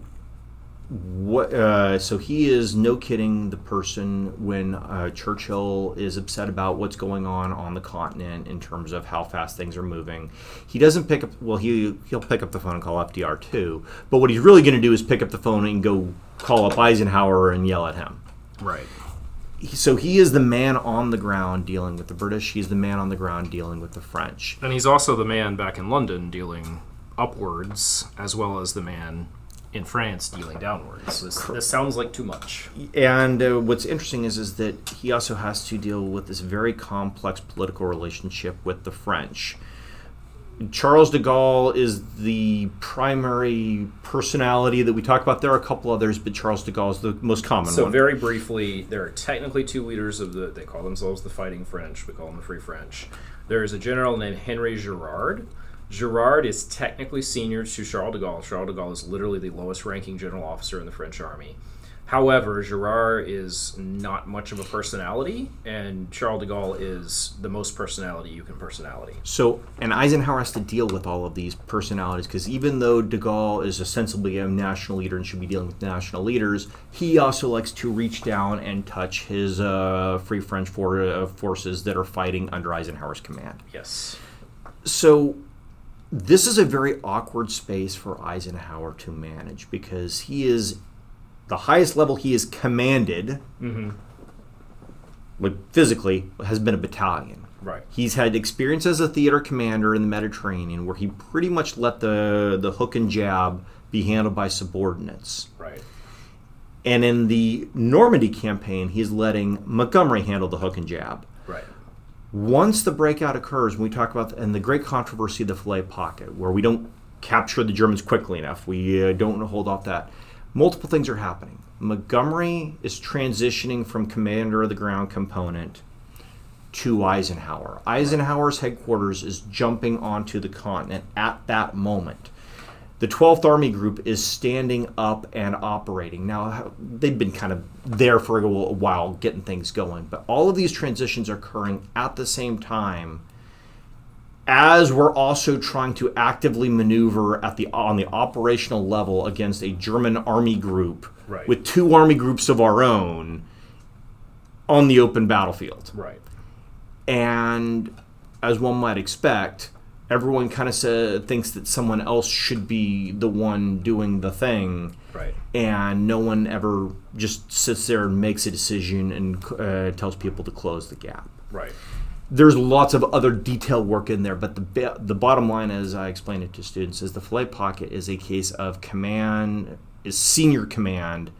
so he is, no kidding, the person when Churchill is upset about what's going on the continent in terms of how fast things are moving. He doesn't pick up, well, he'll pick up the phone and call FDR too, but what he's really going to do is pick up the phone and go call up Eisenhower and yell at him. Right. So he is the man on the ground dealing with the British. He's the man on the ground dealing with the French. And he's also the man back in London dealing upwards, as well as the man in France dealing downwards. This sounds like too much. And what's interesting is that he also has to deal with this very complex political relationship with the French. Charles de Gaulle is the primary personality that we talk about. There are a couple others, but Charles de Gaulle is the most common one. So very briefly, there are technically 2 leaders of they call themselves the Fighting French. We call them the Free French. There is a general named Henry Girard. Girard is technically senior to Charles de Gaulle. Charles de Gaulle is literally the lowest ranking general officer in the French army. However, Girard is not much of a personality, and Charles de Gaulle is the most personality you can personality. So, and Eisenhower has to deal with all of these personalities, because even though de Gaulle is ostensibly a national leader and should be dealing with national leaders, he also likes to reach down and touch his Free French forces that are fighting under Eisenhower's command. Yes. So this is a very awkward space for Eisenhower to manage, because he is the highest level he is commanded, like physically, has been a battalion. Right. He's had experience as a theater commander in the Mediterranean, where he pretty much let the hook and jab be handled by subordinates. Right. And in the Normandy campaign, he's letting Montgomery handle the hook and jab. Right. Once the breakout occurs, when we talk about and the great controversy of the Falaise Pocket, where we don't capture the Germans quickly enough, we don't hold off that. Multiple things are happening. Montgomery is transitioning from commander of the ground component to Eisenhower. Eisenhower's headquarters is jumping onto the continent at that moment. The 12th Army Group is standing up and operating. Now, they've been kind of there for a while getting things going, but all of these transitions are occurring at the same time as we're also trying to actively maneuver on the operational level against a German army group with 2 army groups of our own on the open battlefield. Right. And as one might expect, everyone kind of thinks that someone else should be the one doing the thing. Right. And no one ever just sits there and makes a decision and tells people to close the gap. Right. There's lots of other detail work in there, but the bottom line, as I explain it to students, is the Falaise Pocket is a case of senior command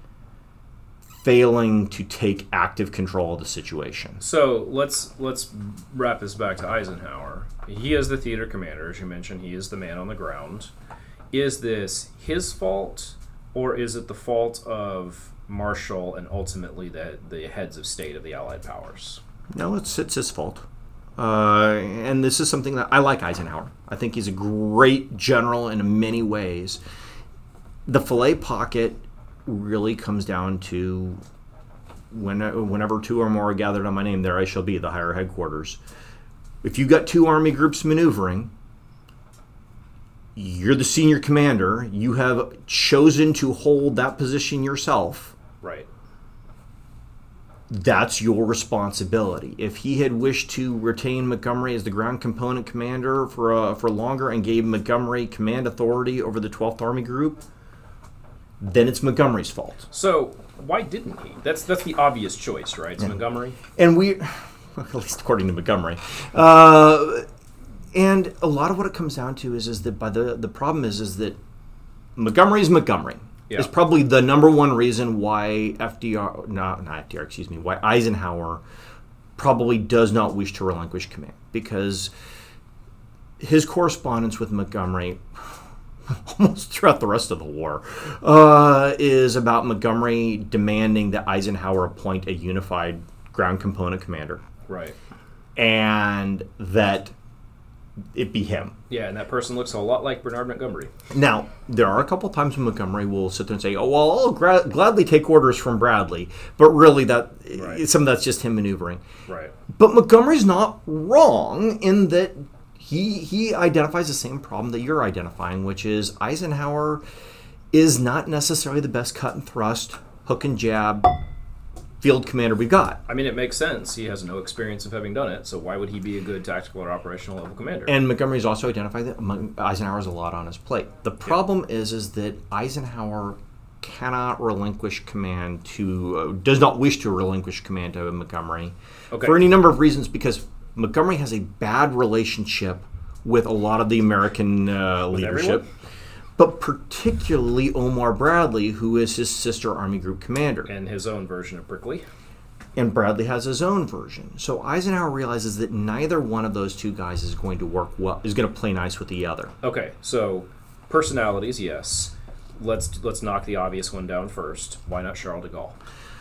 failing to take active control of the situation. So let's wrap this back to Eisenhower. He is the theater commander, as you mentioned. He is the man on the ground. Is this his fault, or is it the fault of Marshall and ultimately the heads of state of the Allied powers? No, it's his fault. And this is something that I like Eisenhower. I think he's a great general in many ways. The Falaise Pocket really comes down to whenever 2 or more are gathered on my name, there I shall be, the higher headquarters. If you've got 2 army groups maneuvering, you're the senior commander. You have chosen to hold that position yourself. Right. That's your responsibility. If he had wished to retain Montgomery as the ground component commander for longer and gave Montgomery command authority over the 12th Army Group, then it's Montgomery's fault. So why didn't he? That's the obvious choice, right? It's Montgomery. And at least according to Montgomery. And a lot of what it comes down to is that the problem is that Montgomery is Montgomery. Yeah. Is probably the number one reason why why Eisenhower probably does not wish to relinquish command, because his correspondence with Montgomery almost throughout the rest of the war is about Montgomery demanding that Eisenhower appoint a unified ground component commander. Right. And that it be him. Yeah, and that person looks a lot like Bernard Montgomery. Now, there are a couple times when Montgomery will sit there and say, oh, well, I'll gladly take orders from Bradley. But really, some of that's just him maneuvering. Right. But Montgomery's not wrong in that he identifies the same problem that you're identifying, which is Eisenhower is not necessarily the best cut and thrust, hook and jab field commander we got. I mean, it makes sense. He has no experience of having done it, so why would he be a good tactical or operational level commander? And Montgomery's also identified that Eisenhower has a lot on his plate. The problem is that Eisenhower cannot relinquish command does not wish to relinquish command to Montgomery for any number of reasons, because Montgomery has a bad relationship with a lot of the American leadership. Everyone? But particularly Omar Bradley, who is his sister Army Group commander. And his own version of Brickley. And Bradley has his own version. So Eisenhower realizes that neither one of those two guys is going to work well, is going to play nice with the other. Okay, so personalities, yes. Let's knock the obvious one down first. Why not Charles de Gaulle?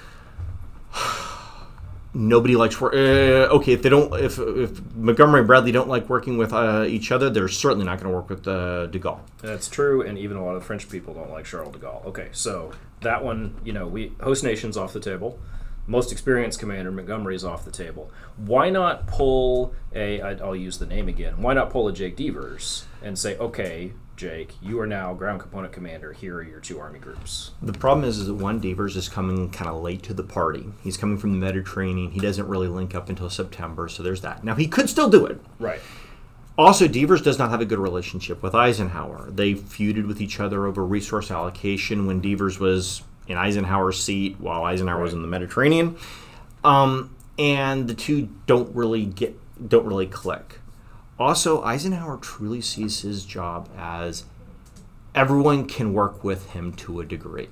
Nobody likes work. Okay, if Montgomery and Bradley don't like working with each other, they're certainly not going to work with de Gaulle. That's true, and even a lot of French people don't like Charles de Gaulle. Okay, so that one, host nation's off the table. Most experienced commander, Montgomery's off the table. Why not pull I'll use the name again. Why not pull a Jake Devers and say, okay, Jake, you are now ground component commander. Here are your 2 army groups. The problem is that one, Devers is coming kind of late to the party. He's coming from the Mediterranean. He doesn't really link up until September, so there's that. Now, he could still do it. Right. Also, Devers does not have a good relationship with Eisenhower. They feuded with each other over resource allocation when Devers was in Eisenhower's seat while Eisenhower was in the Mediterranean. And the two don't really get don't really click. Also, Eisenhower truly sees his job as everyone can work with him to a degree.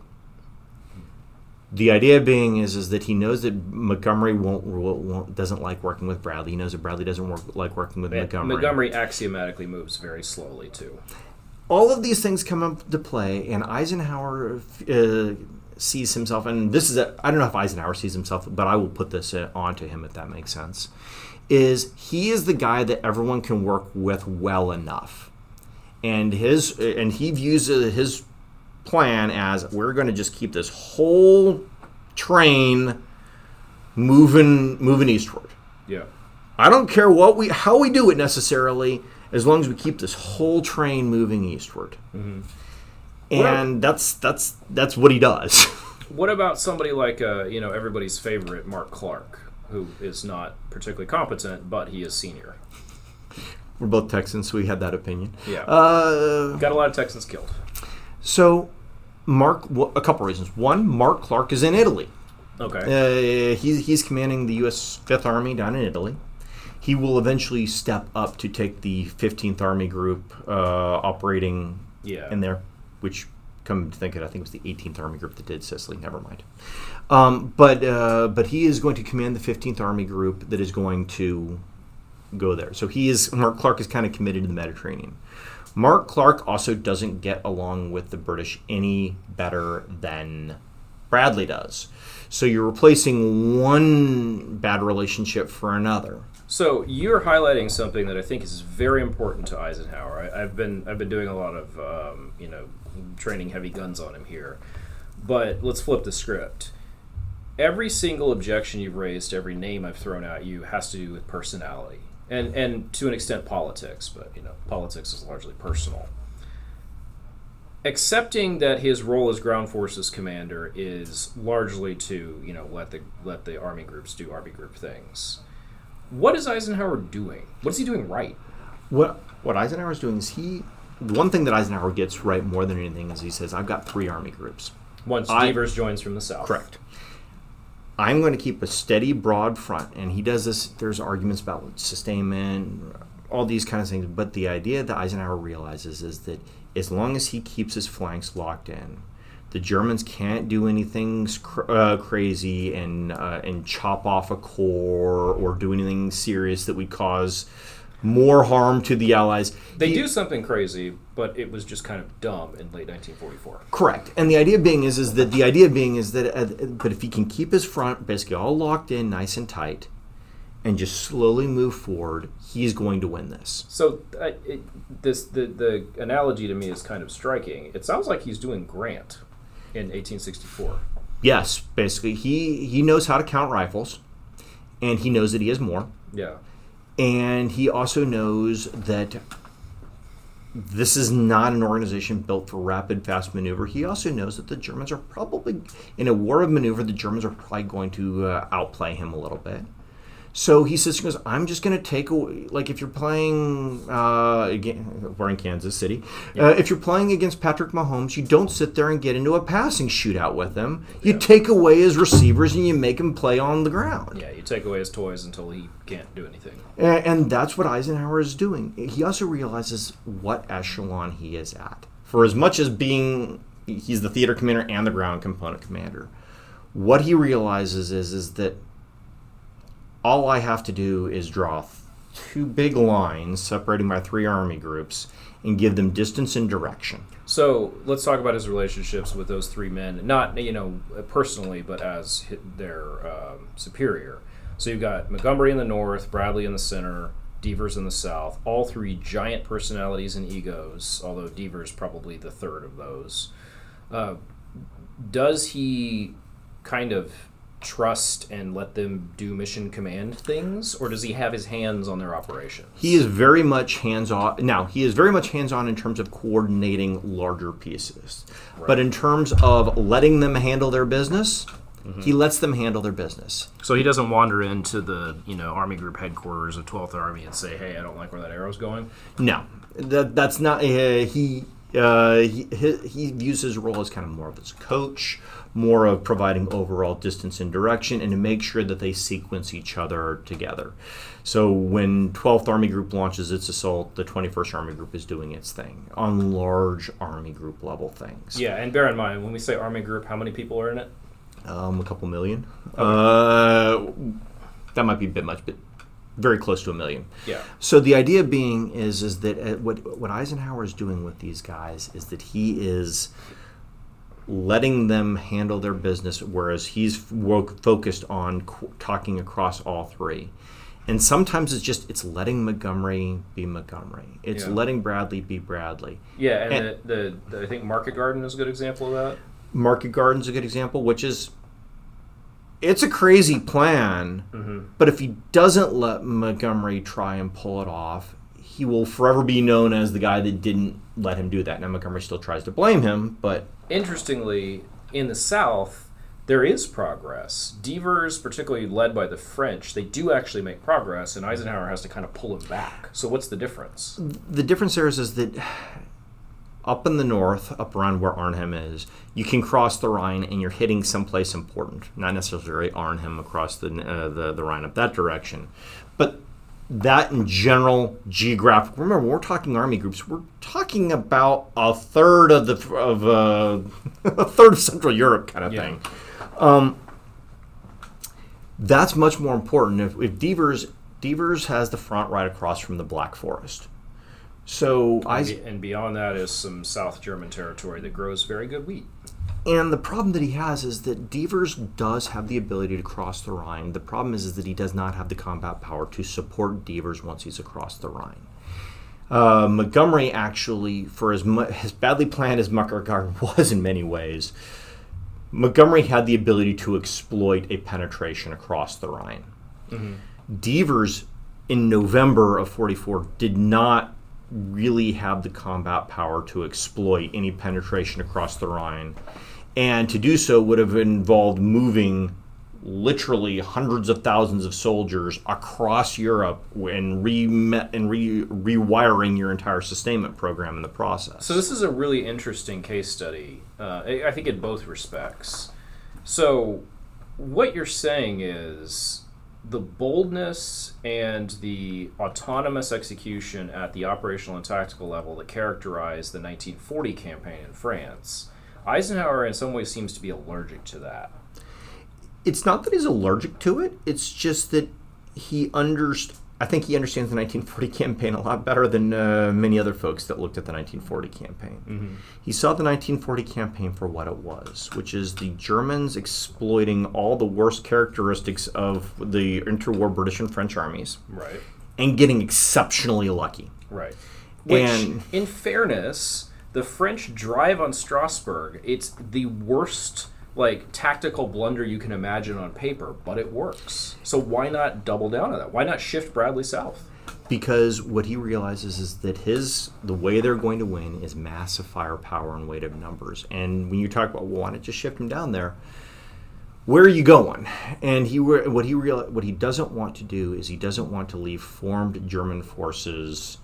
The idea being is that he knows that Montgomery doesn't like working with Bradley. He knows that Bradley doesn't like working with Montgomery. Montgomery axiomatically moves very slowly, too. All of these things come into play, and Eisenhower sees himself, and this is, I don't know if Eisenhower sees himself, but I will put this onto him if that makes sense, is he is the guy that everyone can work with well enough. And he views his plan as, we're going to just keep this whole train moving eastward. Yeah. I don't care how we do it necessarily, as long as we keep this whole train moving eastward. Mm-hmm. And that's what he does. What about somebody like everybody's favorite Mark Clark, who is not particularly competent, but he is senior? We're both Texans, so we had that opinion. Yeah. Got a lot of Texans killed. So, a couple reasons. One, Mark Clark is in Italy. Okay. He's commanding the U.S. Fifth Army down in Italy. He will eventually step up to take the 15th Army Group operating in there, which, come to think of it, I think it was the 18th Army Group that did Sicily. Never mind. But he is going to command the 15th Army Group that is going to go there. So Mark Clark is kind of committed to the Mediterranean. Mark Clark also doesn't get along with the British any better than Bradley does. So you're replacing one bad relationship for another. So you're highlighting something that I think is very important to Eisenhower. I've been doing a lot of training heavy guns on him here, but let's flip the script. Every single objection you've raised, every name I've thrown at you, has to do with personality, and to an extent politics. But politics is largely personal. Accepting that his role as ground forces commander is largely to let the army groups do army group things. What is Eisenhower doing? What is he doing right? What Eisenhower is doing is one thing that Eisenhower gets right more than anything is he says, I've got 3 army groups. Once Devers joins from the south. Correct. I'm going to keep a steady, broad front. And he does this. There's arguments about sustainment, all these kinds of things. But the idea that Eisenhower realizes is that as long as he keeps his flanks locked in, the Germans can't do anything crazy and chop off a corps or do anything serious that would cause more harm to the Allies. They do something crazy, but it was just kind of dumb in late 1944. Correct. And the idea being is that but if he can keep his front basically all locked in, nice and tight, and just slowly move forward, he's going to win this. So the analogy to me is kind of striking. It sounds like he's doing Grant in 1864. Yes, basically. He knows how to count rifles, and he knows that he has more. Yeah. And he also knows that this is not an organization built for rapid, fast maneuver. He also knows that the Germans are probably, in a war of maneuver, the Germans are probably going to outplay him a little bit. So he goes, I'm just going to take away, like if you're playing, again, we're in Kansas City, if you're playing against Patrick Mahomes, you don't sit there and get into a passing shootout with him. You take away his receivers and you make him play on the ground. Yeah, you take away his toys until he can't do anything. And that's what Eisenhower is doing. He also realizes what echelon he is at. For as much as he's the theater commander and the ground component commander, what he realizes is that all I have to do is draw 2 big lines separating my 3 army groups and give them distance and direction. So let's talk about his relationships with those 3 men, not personally, but as their superior. So you've got Montgomery in the north, Bradley in the center, Devers in the south, all 3 giant personalities and egos, although Devers probably the third of those. Does he kind of trust and let them do mission command things, or does he have his hands on their operations? He is very much hands-on. Now, he is very much hands-on in terms of coordinating larger pieces. Right. But in terms of letting them handle their business, he lets them handle their business. So he doesn't wander into the Army Group headquarters of 12th Army and say, hey, I don't like where that arrow's going? No. That's not... He He views his role as kind of more of his coach, more of providing overall distance and direction, and to make sure that they sequence each other together. So when 12th Army Group launches its assault, the 21st Army Group is doing its thing on large Army Group level things. Yeah, and bear in mind, when we say Army Group, how many people are in it? A couple million. Okay. That might be a bit much, but very close to 1 million. Yeah. So the idea being is that what Eisenhower is doing with these guys is that he is letting them handle their business, whereas he's focused on talking across all three. And sometimes it's letting Montgomery be Montgomery. It's letting Bradley be Bradley. Yeah, and I think Market Garden is a good example of that. Market Garden's a good example, which is, it's a crazy plan, but if he doesn't let Montgomery try and pull it off, he will forever be known as the guy that didn't let him do that. Now, Montgomery still tries to blame him, but... Interestingly, in the South, there is progress. Devers, particularly led by the French, they do actually make progress, and Eisenhower has to kind of pull him back. So what's the difference? The difference there is that up in the north, up around where Arnhem is, you can cross the Rhine and you're hitting someplace important. Not necessarily Arnhem across the Rhine up that direction. But that in general, geographic. Remember, when we're talking army groups, we're talking about a third of a third of Central Europe kind of thing. That's much more important. If Devers has the front right across from the Black Forest. So and beyond that is some South German territory that grows very good wheat. And the problem that he has is that Devers does have the ability to cross the Rhine. The problem is that he does not have the combat power to support Devers once he's across the Rhine. Montgomery actually, for as badly planned as Market Garden was in many ways, Montgomery had the ability to exploit a penetration across the Rhine. Devers, in November of 44, did not really have the combat power to exploit any penetration across the Rhine. And to do so would have involved moving literally hundreds of thousands of soldiers across Europe and rewiring your entire sustainment program in the process. So this is a really interesting case study, I think in both respects. So what you're saying is the boldness and the autonomous execution at the operational and tactical level that characterized the 1940 campaign in France, Eisenhower in some ways seems to be allergic to that. It's not that he's allergic to it. It's just that I think he understands the 1940 campaign a lot better than many other folks that looked at the 1940 campaign. He saw the 1940 campaign for what it was, which is the Germans exploiting all the worst characteristics of the interwar British and French armies, right, and getting exceptionally lucky. Right. Which, in fairness, the French drive on Strasbourg, it's the worst tactical blunder you can imagine on paper, but it works. So why not double down on that? Why not shift Bradley south? Because what he realizes is that the way they're going to win is massive firepower and weight of numbers. And when you talk about, well, why not just shift him down there? Where are you going? And what he doesn't want to do is he doesn't want to leave formed German forces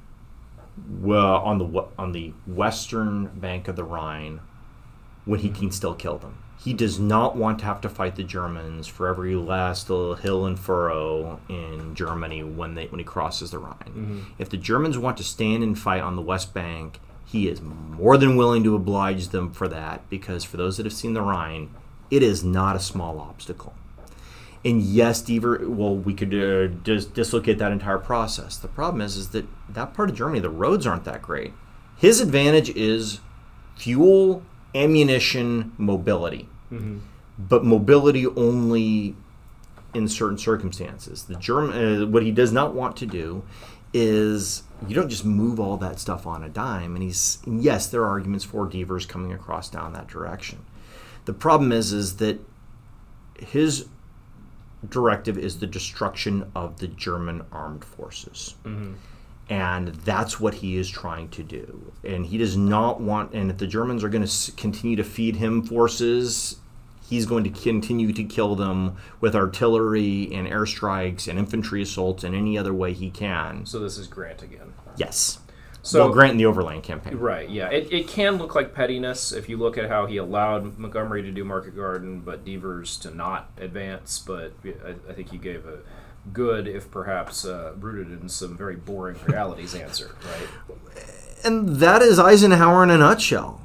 on the western bank of the Rhine when he can still kill them. He does not want to have to fight the Germans for every last little hill and furrow in Germany when he crosses the Rhine. If the Germans want to stand and fight on the West Bank, he is more than willing to oblige them for that, because for those that have seen the Rhine, it is not a small obstacle. And yes, we could just dislocate that entire process. The problem is that part of Germany, the roads aren't that great. His advantage is fuel, ammunition, mobility. But mobility only in certain circumstances. The what he does not want to do is, you don't just move all that stuff on a dime. And yes, there are arguments for Devers coming across down that direction. The problem is that his directive is the destruction of the German armed forces. And that's what he is trying to do. And he does not want, and if the Germans are going to continue to feed him forces, he's going to continue to kill them with artillery and airstrikes and infantry assaults in any other way he can. So this is Grant again. Yes. So, Grant in the Overland Campaign. Right, yeah. It can look like pettiness if you look at how he allowed Montgomery to do Market Garden, but Devers to not advance. But I think he gave a good, if perhaps rooted in some very boring realities answer, right? And that is Eisenhower in a nutshell.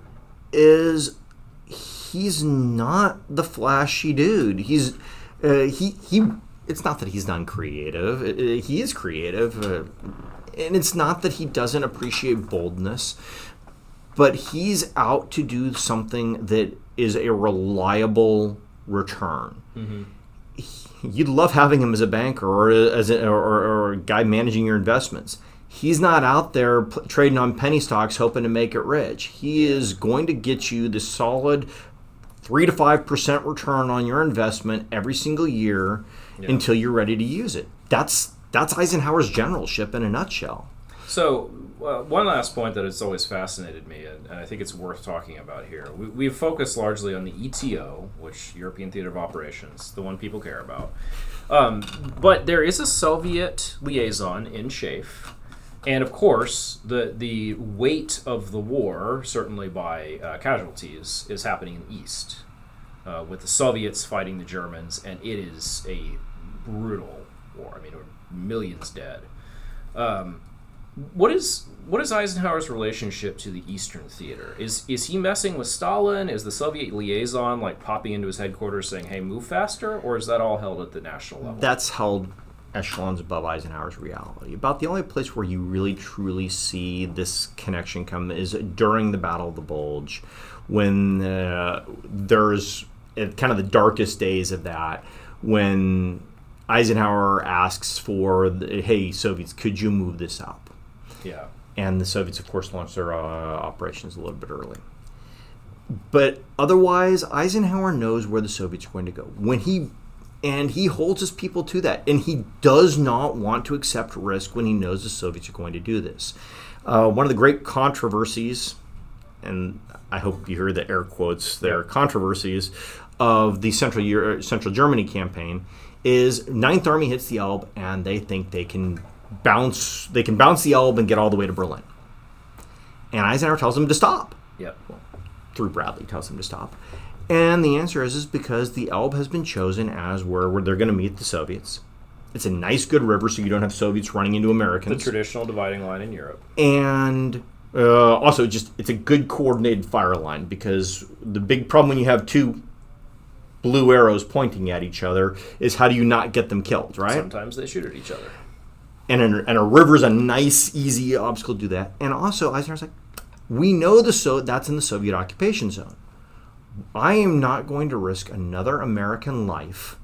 He's not the flashy dude. He's It's not that he's non-creative. He is creative. And it's not that he doesn't appreciate boldness, but he's out to do something that is a reliable return. Mm-hmm. You'd love having him as a banker or a guy managing your investments. He's not out there trading on penny stocks hoping to make it rich. He is going to get you the solid 3 to 5% return on your investment every single year until you're ready to use it. That's Eisenhower's generalship in a nutshell. So, one last point that has always fascinated me, and I think it's worth talking about here. We've focused largely on the ETO, which European Theater of Operations, the one people care about. But there is a Soviet liaison in SHAEF. And, of course, the weight of the war, certainly by casualties, is happening in the East, with the Soviets fighting the Germans, and it is a brutal war. I mean, millions dead. What is Eisenhower's relationship to the Eastern Theater? Is he messing with Stalin? Is the Soviet liaison like popping into his headquarters saying, "Hey, move faster," or is that all held at the national level? That's held echelons above Eisenhower's reality. About the only place where you really truly see this connection come is during the Battle of the Bulge, when there's kind of the darkest days of that, when Eisenhower asks for, hey, Soviets, could you move this up? Yeah. And the Soviets, of course, launched their operations a little bit early. But otherwise, Eisenhower knows where the Soviets are going to go. And he holds his people to that. And he does not want to accept risk when he knows the Soviets are going to do this. One of the great controversies, and I hope you hear the air quotes there, controversies of the Central Germany campaign is Ninth Army hits the Elbe and they think they can bounce the Elbe and get all the way to Berlin. And Eisenhower tells them to stop. Yep. Well, through Bradley tells them to stop. And the answer is because the Elbe has been chosen as where they're going to meet the Soviets. It's a nice, good river, so you don't have Soviets running into Americans. The traditional dividing line in Europe. And also, it's a good coordinated fire line, because the big problem when you have two blue arrows pointing at each other is how do you not get them killed, right? Sometimes they shoot at each other. And a river's a nice, easy obstacle to do that. And also, Eisenhower's like, we know that's in the Soviet occupation zone. I am not going to risk another American life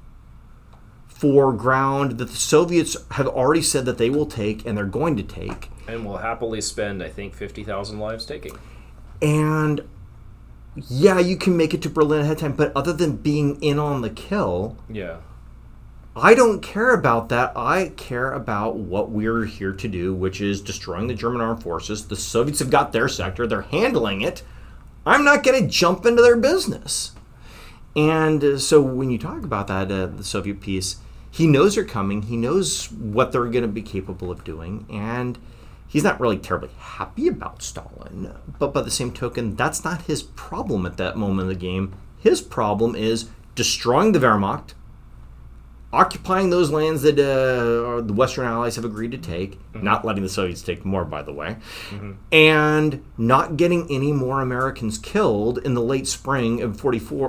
for ground that the Soviets have already said that they will take and they're going to take. And will happily spend, I think, 50,000 lives taking. And yeah, you can make it to Berlin ahead of time, but other than being in on the kill, I don't care about that. I care about what we're here to do, which is destroying the German armed forces. The Soviets have got their sector. They're handling it. I'm not going to jump into their business. And so when you talk about that, the Soviet piece, he knows they're coming. He knows what they're going to be capable of doing. And he's not really terribly happy about Stalin. But by the same token, that's not his problem at that moment of the game. His problem is destroying the Wehrmacht, occupying those lands that the Western Allies have agreed to take, not letting the Soviets take more, by the way, and not getting any more Americans killed in the late spring of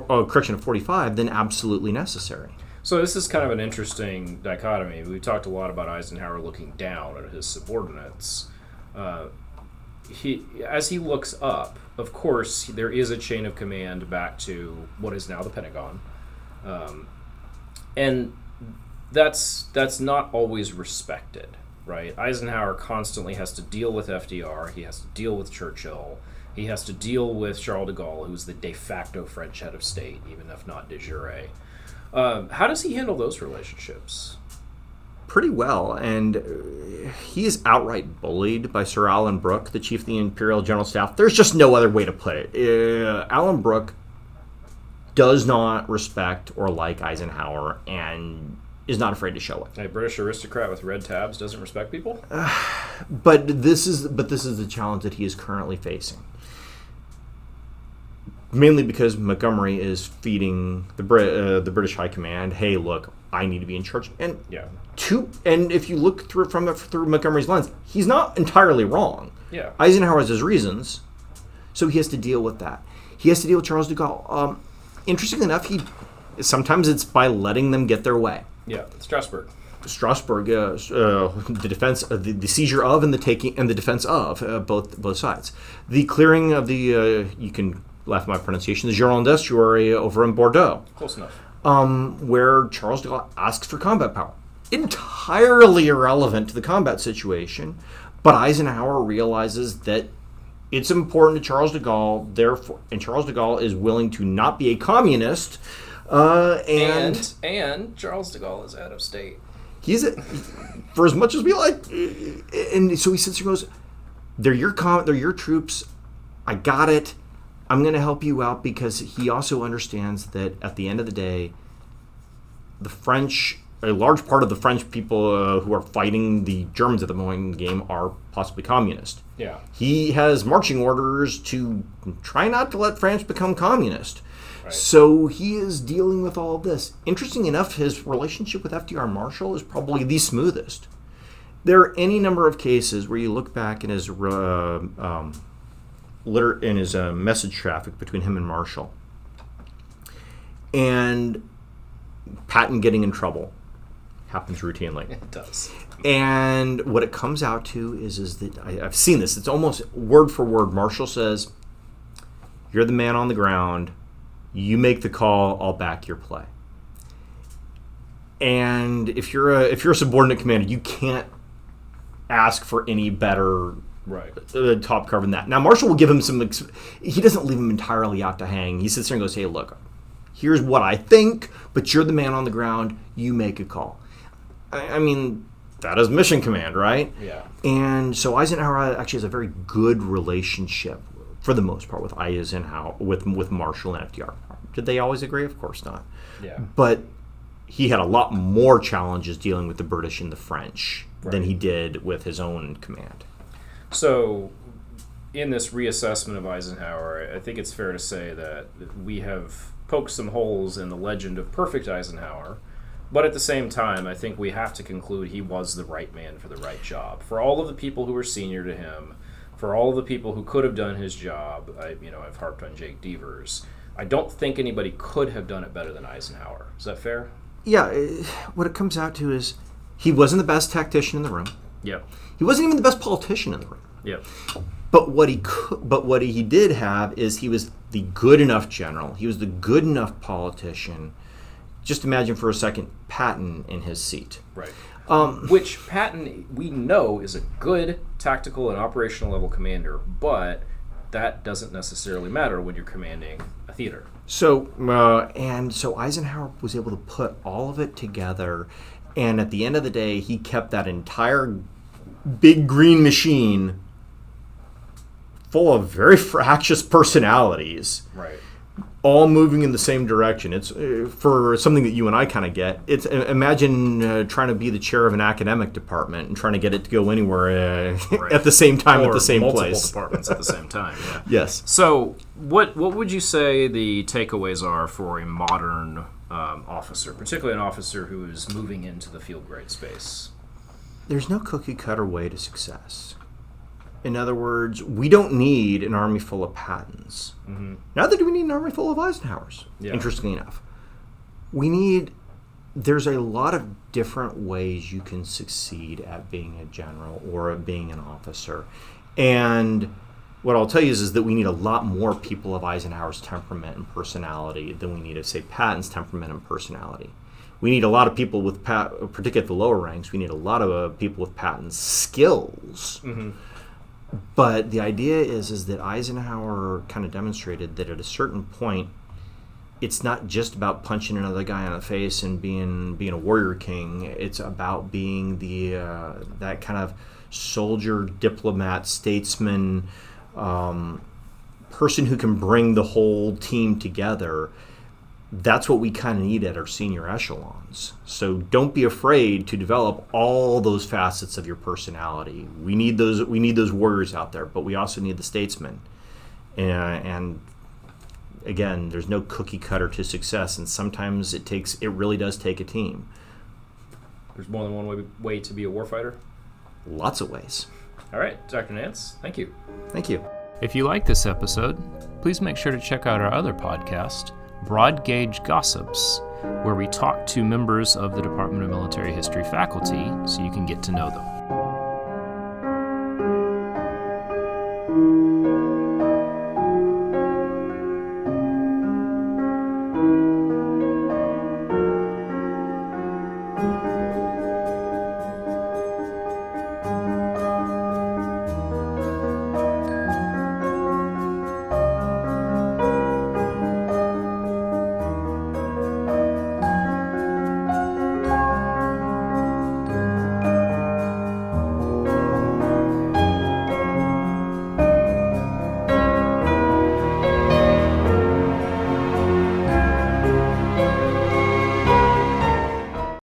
45 than absolutely necessary. So this is kind of an interesting dichotomy. We talked a lot about Eisenhower looking down at his subordinates. As he looks up, of course, there is a chain of command back to what is now the Pentagon. And that's not always respected, right? Eisenhower constantly has to deal with FDR. He has to deal with Churchill. He has to deal with Charles de Gaulle, who's the de facto French head of state, even if not de jure. How does he handle those relationships? Pretty well, and he is outright bullied by Sir Alan Brooke, the chief of the Imperial General Staff. There's just no other way to put it. Alan Brooke does not respect or like Eisenhower, and is not afraid to show it. A British aristocrat with red tabs doesn't respect people? But this is the challenge that he is currently facing. Mainly because Montgomery is feeding the British High Command, hey, look, I need to be in charge. And and if you look through Montgomery's lens, he's not entirely wrong. Yeah. Eisenhower has his reasons, so he has to deal with that. He has to deal with Charles de Gaulle. Interestingly enough, sometimes it's by letting them get their way. Yeah, Strasbourg, the defense, the seizure of, and the taking and the defense of both sides. The clearing of the you can laugh at my pronunciation, the Gironde estuary over in Bordeaux. Close enough. Where Charles de Gaulle asks for combat power, entirely irrelevant to the combat situation, but Eisenhower realizes that it's important to Charles de Gaulle. Therefore, and Charles de Gaulle is willing to not be a communist. And Charles de Gaulle is out of state. For as much as we like, and so he sits and goes, they're your troops. I got it. I'm going to help you out, because he also understands that at the end of the day, the French, a large part of the French people who are fighting the Germans at the moment in the game are possibly communist. Yeah. He has marching orders to try not to let France become communist. Right. So he is dealing with all of this. Interesting enough, his relationship with FDR Marshall is probably the smoothest. There are any number of cases where you look back in his message traffic between him and Marshall, and Patton getting in trouble happens routinely. It does. And what it comes out to is that I've seen this. It's almost word for word. Marshall says, "You're the man on the ground. You make the call. I'll back your play." And if you're a subordinate commander, you can't ask for any better top cover than that. Now, Marshall will give him some. He doesn't leave him entirely out to hang. He sits there and goes, "Hey, look, here's what I think, but you're the man on the ground. You make a call." I mean, that is mission command, right? Yeah. And so Eisenhower actually has a very good relationship, for the most part, with Eisenhower, with Marshall and FDR. Did they always agree? Of course not. Yeah. But he had a lot more challenges dealing with the British and the French than he did with his own command. So, in this reassessment of Eisenhower, I think it's fair to say that we have poked some holes in the legend of perfect Eisenhower, but at the same time, I think we have to conclude he was the right man for the right job. For all of the people who were senior to him, for all of the people who could have done his job, I've harped on Jake Devers, I don't think anybody could have done it better than Eisenhower. Is that fair? Yeah, what it comes out to is he wasn't the best tactician in the room. Yep. He wasn't even the best politician in the room. Yep. But what he did have is he was the good enough general. He was the good enough politician. Just imagine for a second Patton in his seat. Right. Which Patton, we know, is a good tactical and operational level commander, but that doesn't necessarily matter when you're commanding a theater. So Eisenhower was able to put all of it together, and at the end of the day, he kept that entire big green machine full of very fractious personalities. Right. All moving in the same direction. It's for something that you and I kind of get. It's imagine trying to be the chair of an academic department and trying to get it to go anywhere at the same time or at the same multiple place. Departments at the same time. Yeah. Yes. So, what would you say the takeaways are for a modern officer, particularly an officer who is moving into the field grade space? There's no cookie cutter way to success. In other words, we don't need an army full of Pattons. Mm-hmm. Neither do we need an army full of Eisenhowers, interestingly enough. There's a lot of different ways you can succeed at being a general or at being an officer. And what I'll tell you is that we need a lot more people of Eisenhower's temperament and personality than we need of, say, Patton's temperament and personality. We need a lot of people with, particularly at the lower ranks, we need a lot of people with Patton's skills. Mm-hmm. But the idea is that Eisenhower kind of demonstrated that at a certain point, it's not just about punching another guy in the face and being a warrior king. It's about being that kind of soldier, diplomat, statesman, person who can bring the whole team together. that's what we kind of need at our senior echelons. So don't be afraid to develop all those facets of your personality. We need those warriors out there, but we also need the statesmen. And again, there's no cookie cutter to success, and sometimes it really does take a team. There's more than one way to be a warfighter? Lots of ways. All right, Dr. Nance, thank you. Thank you. If you like this episode, please make sure to check out our other podcast, Broad Gauge Gossips, where we talk to members of the Department of Military History faculty so you can get to know them.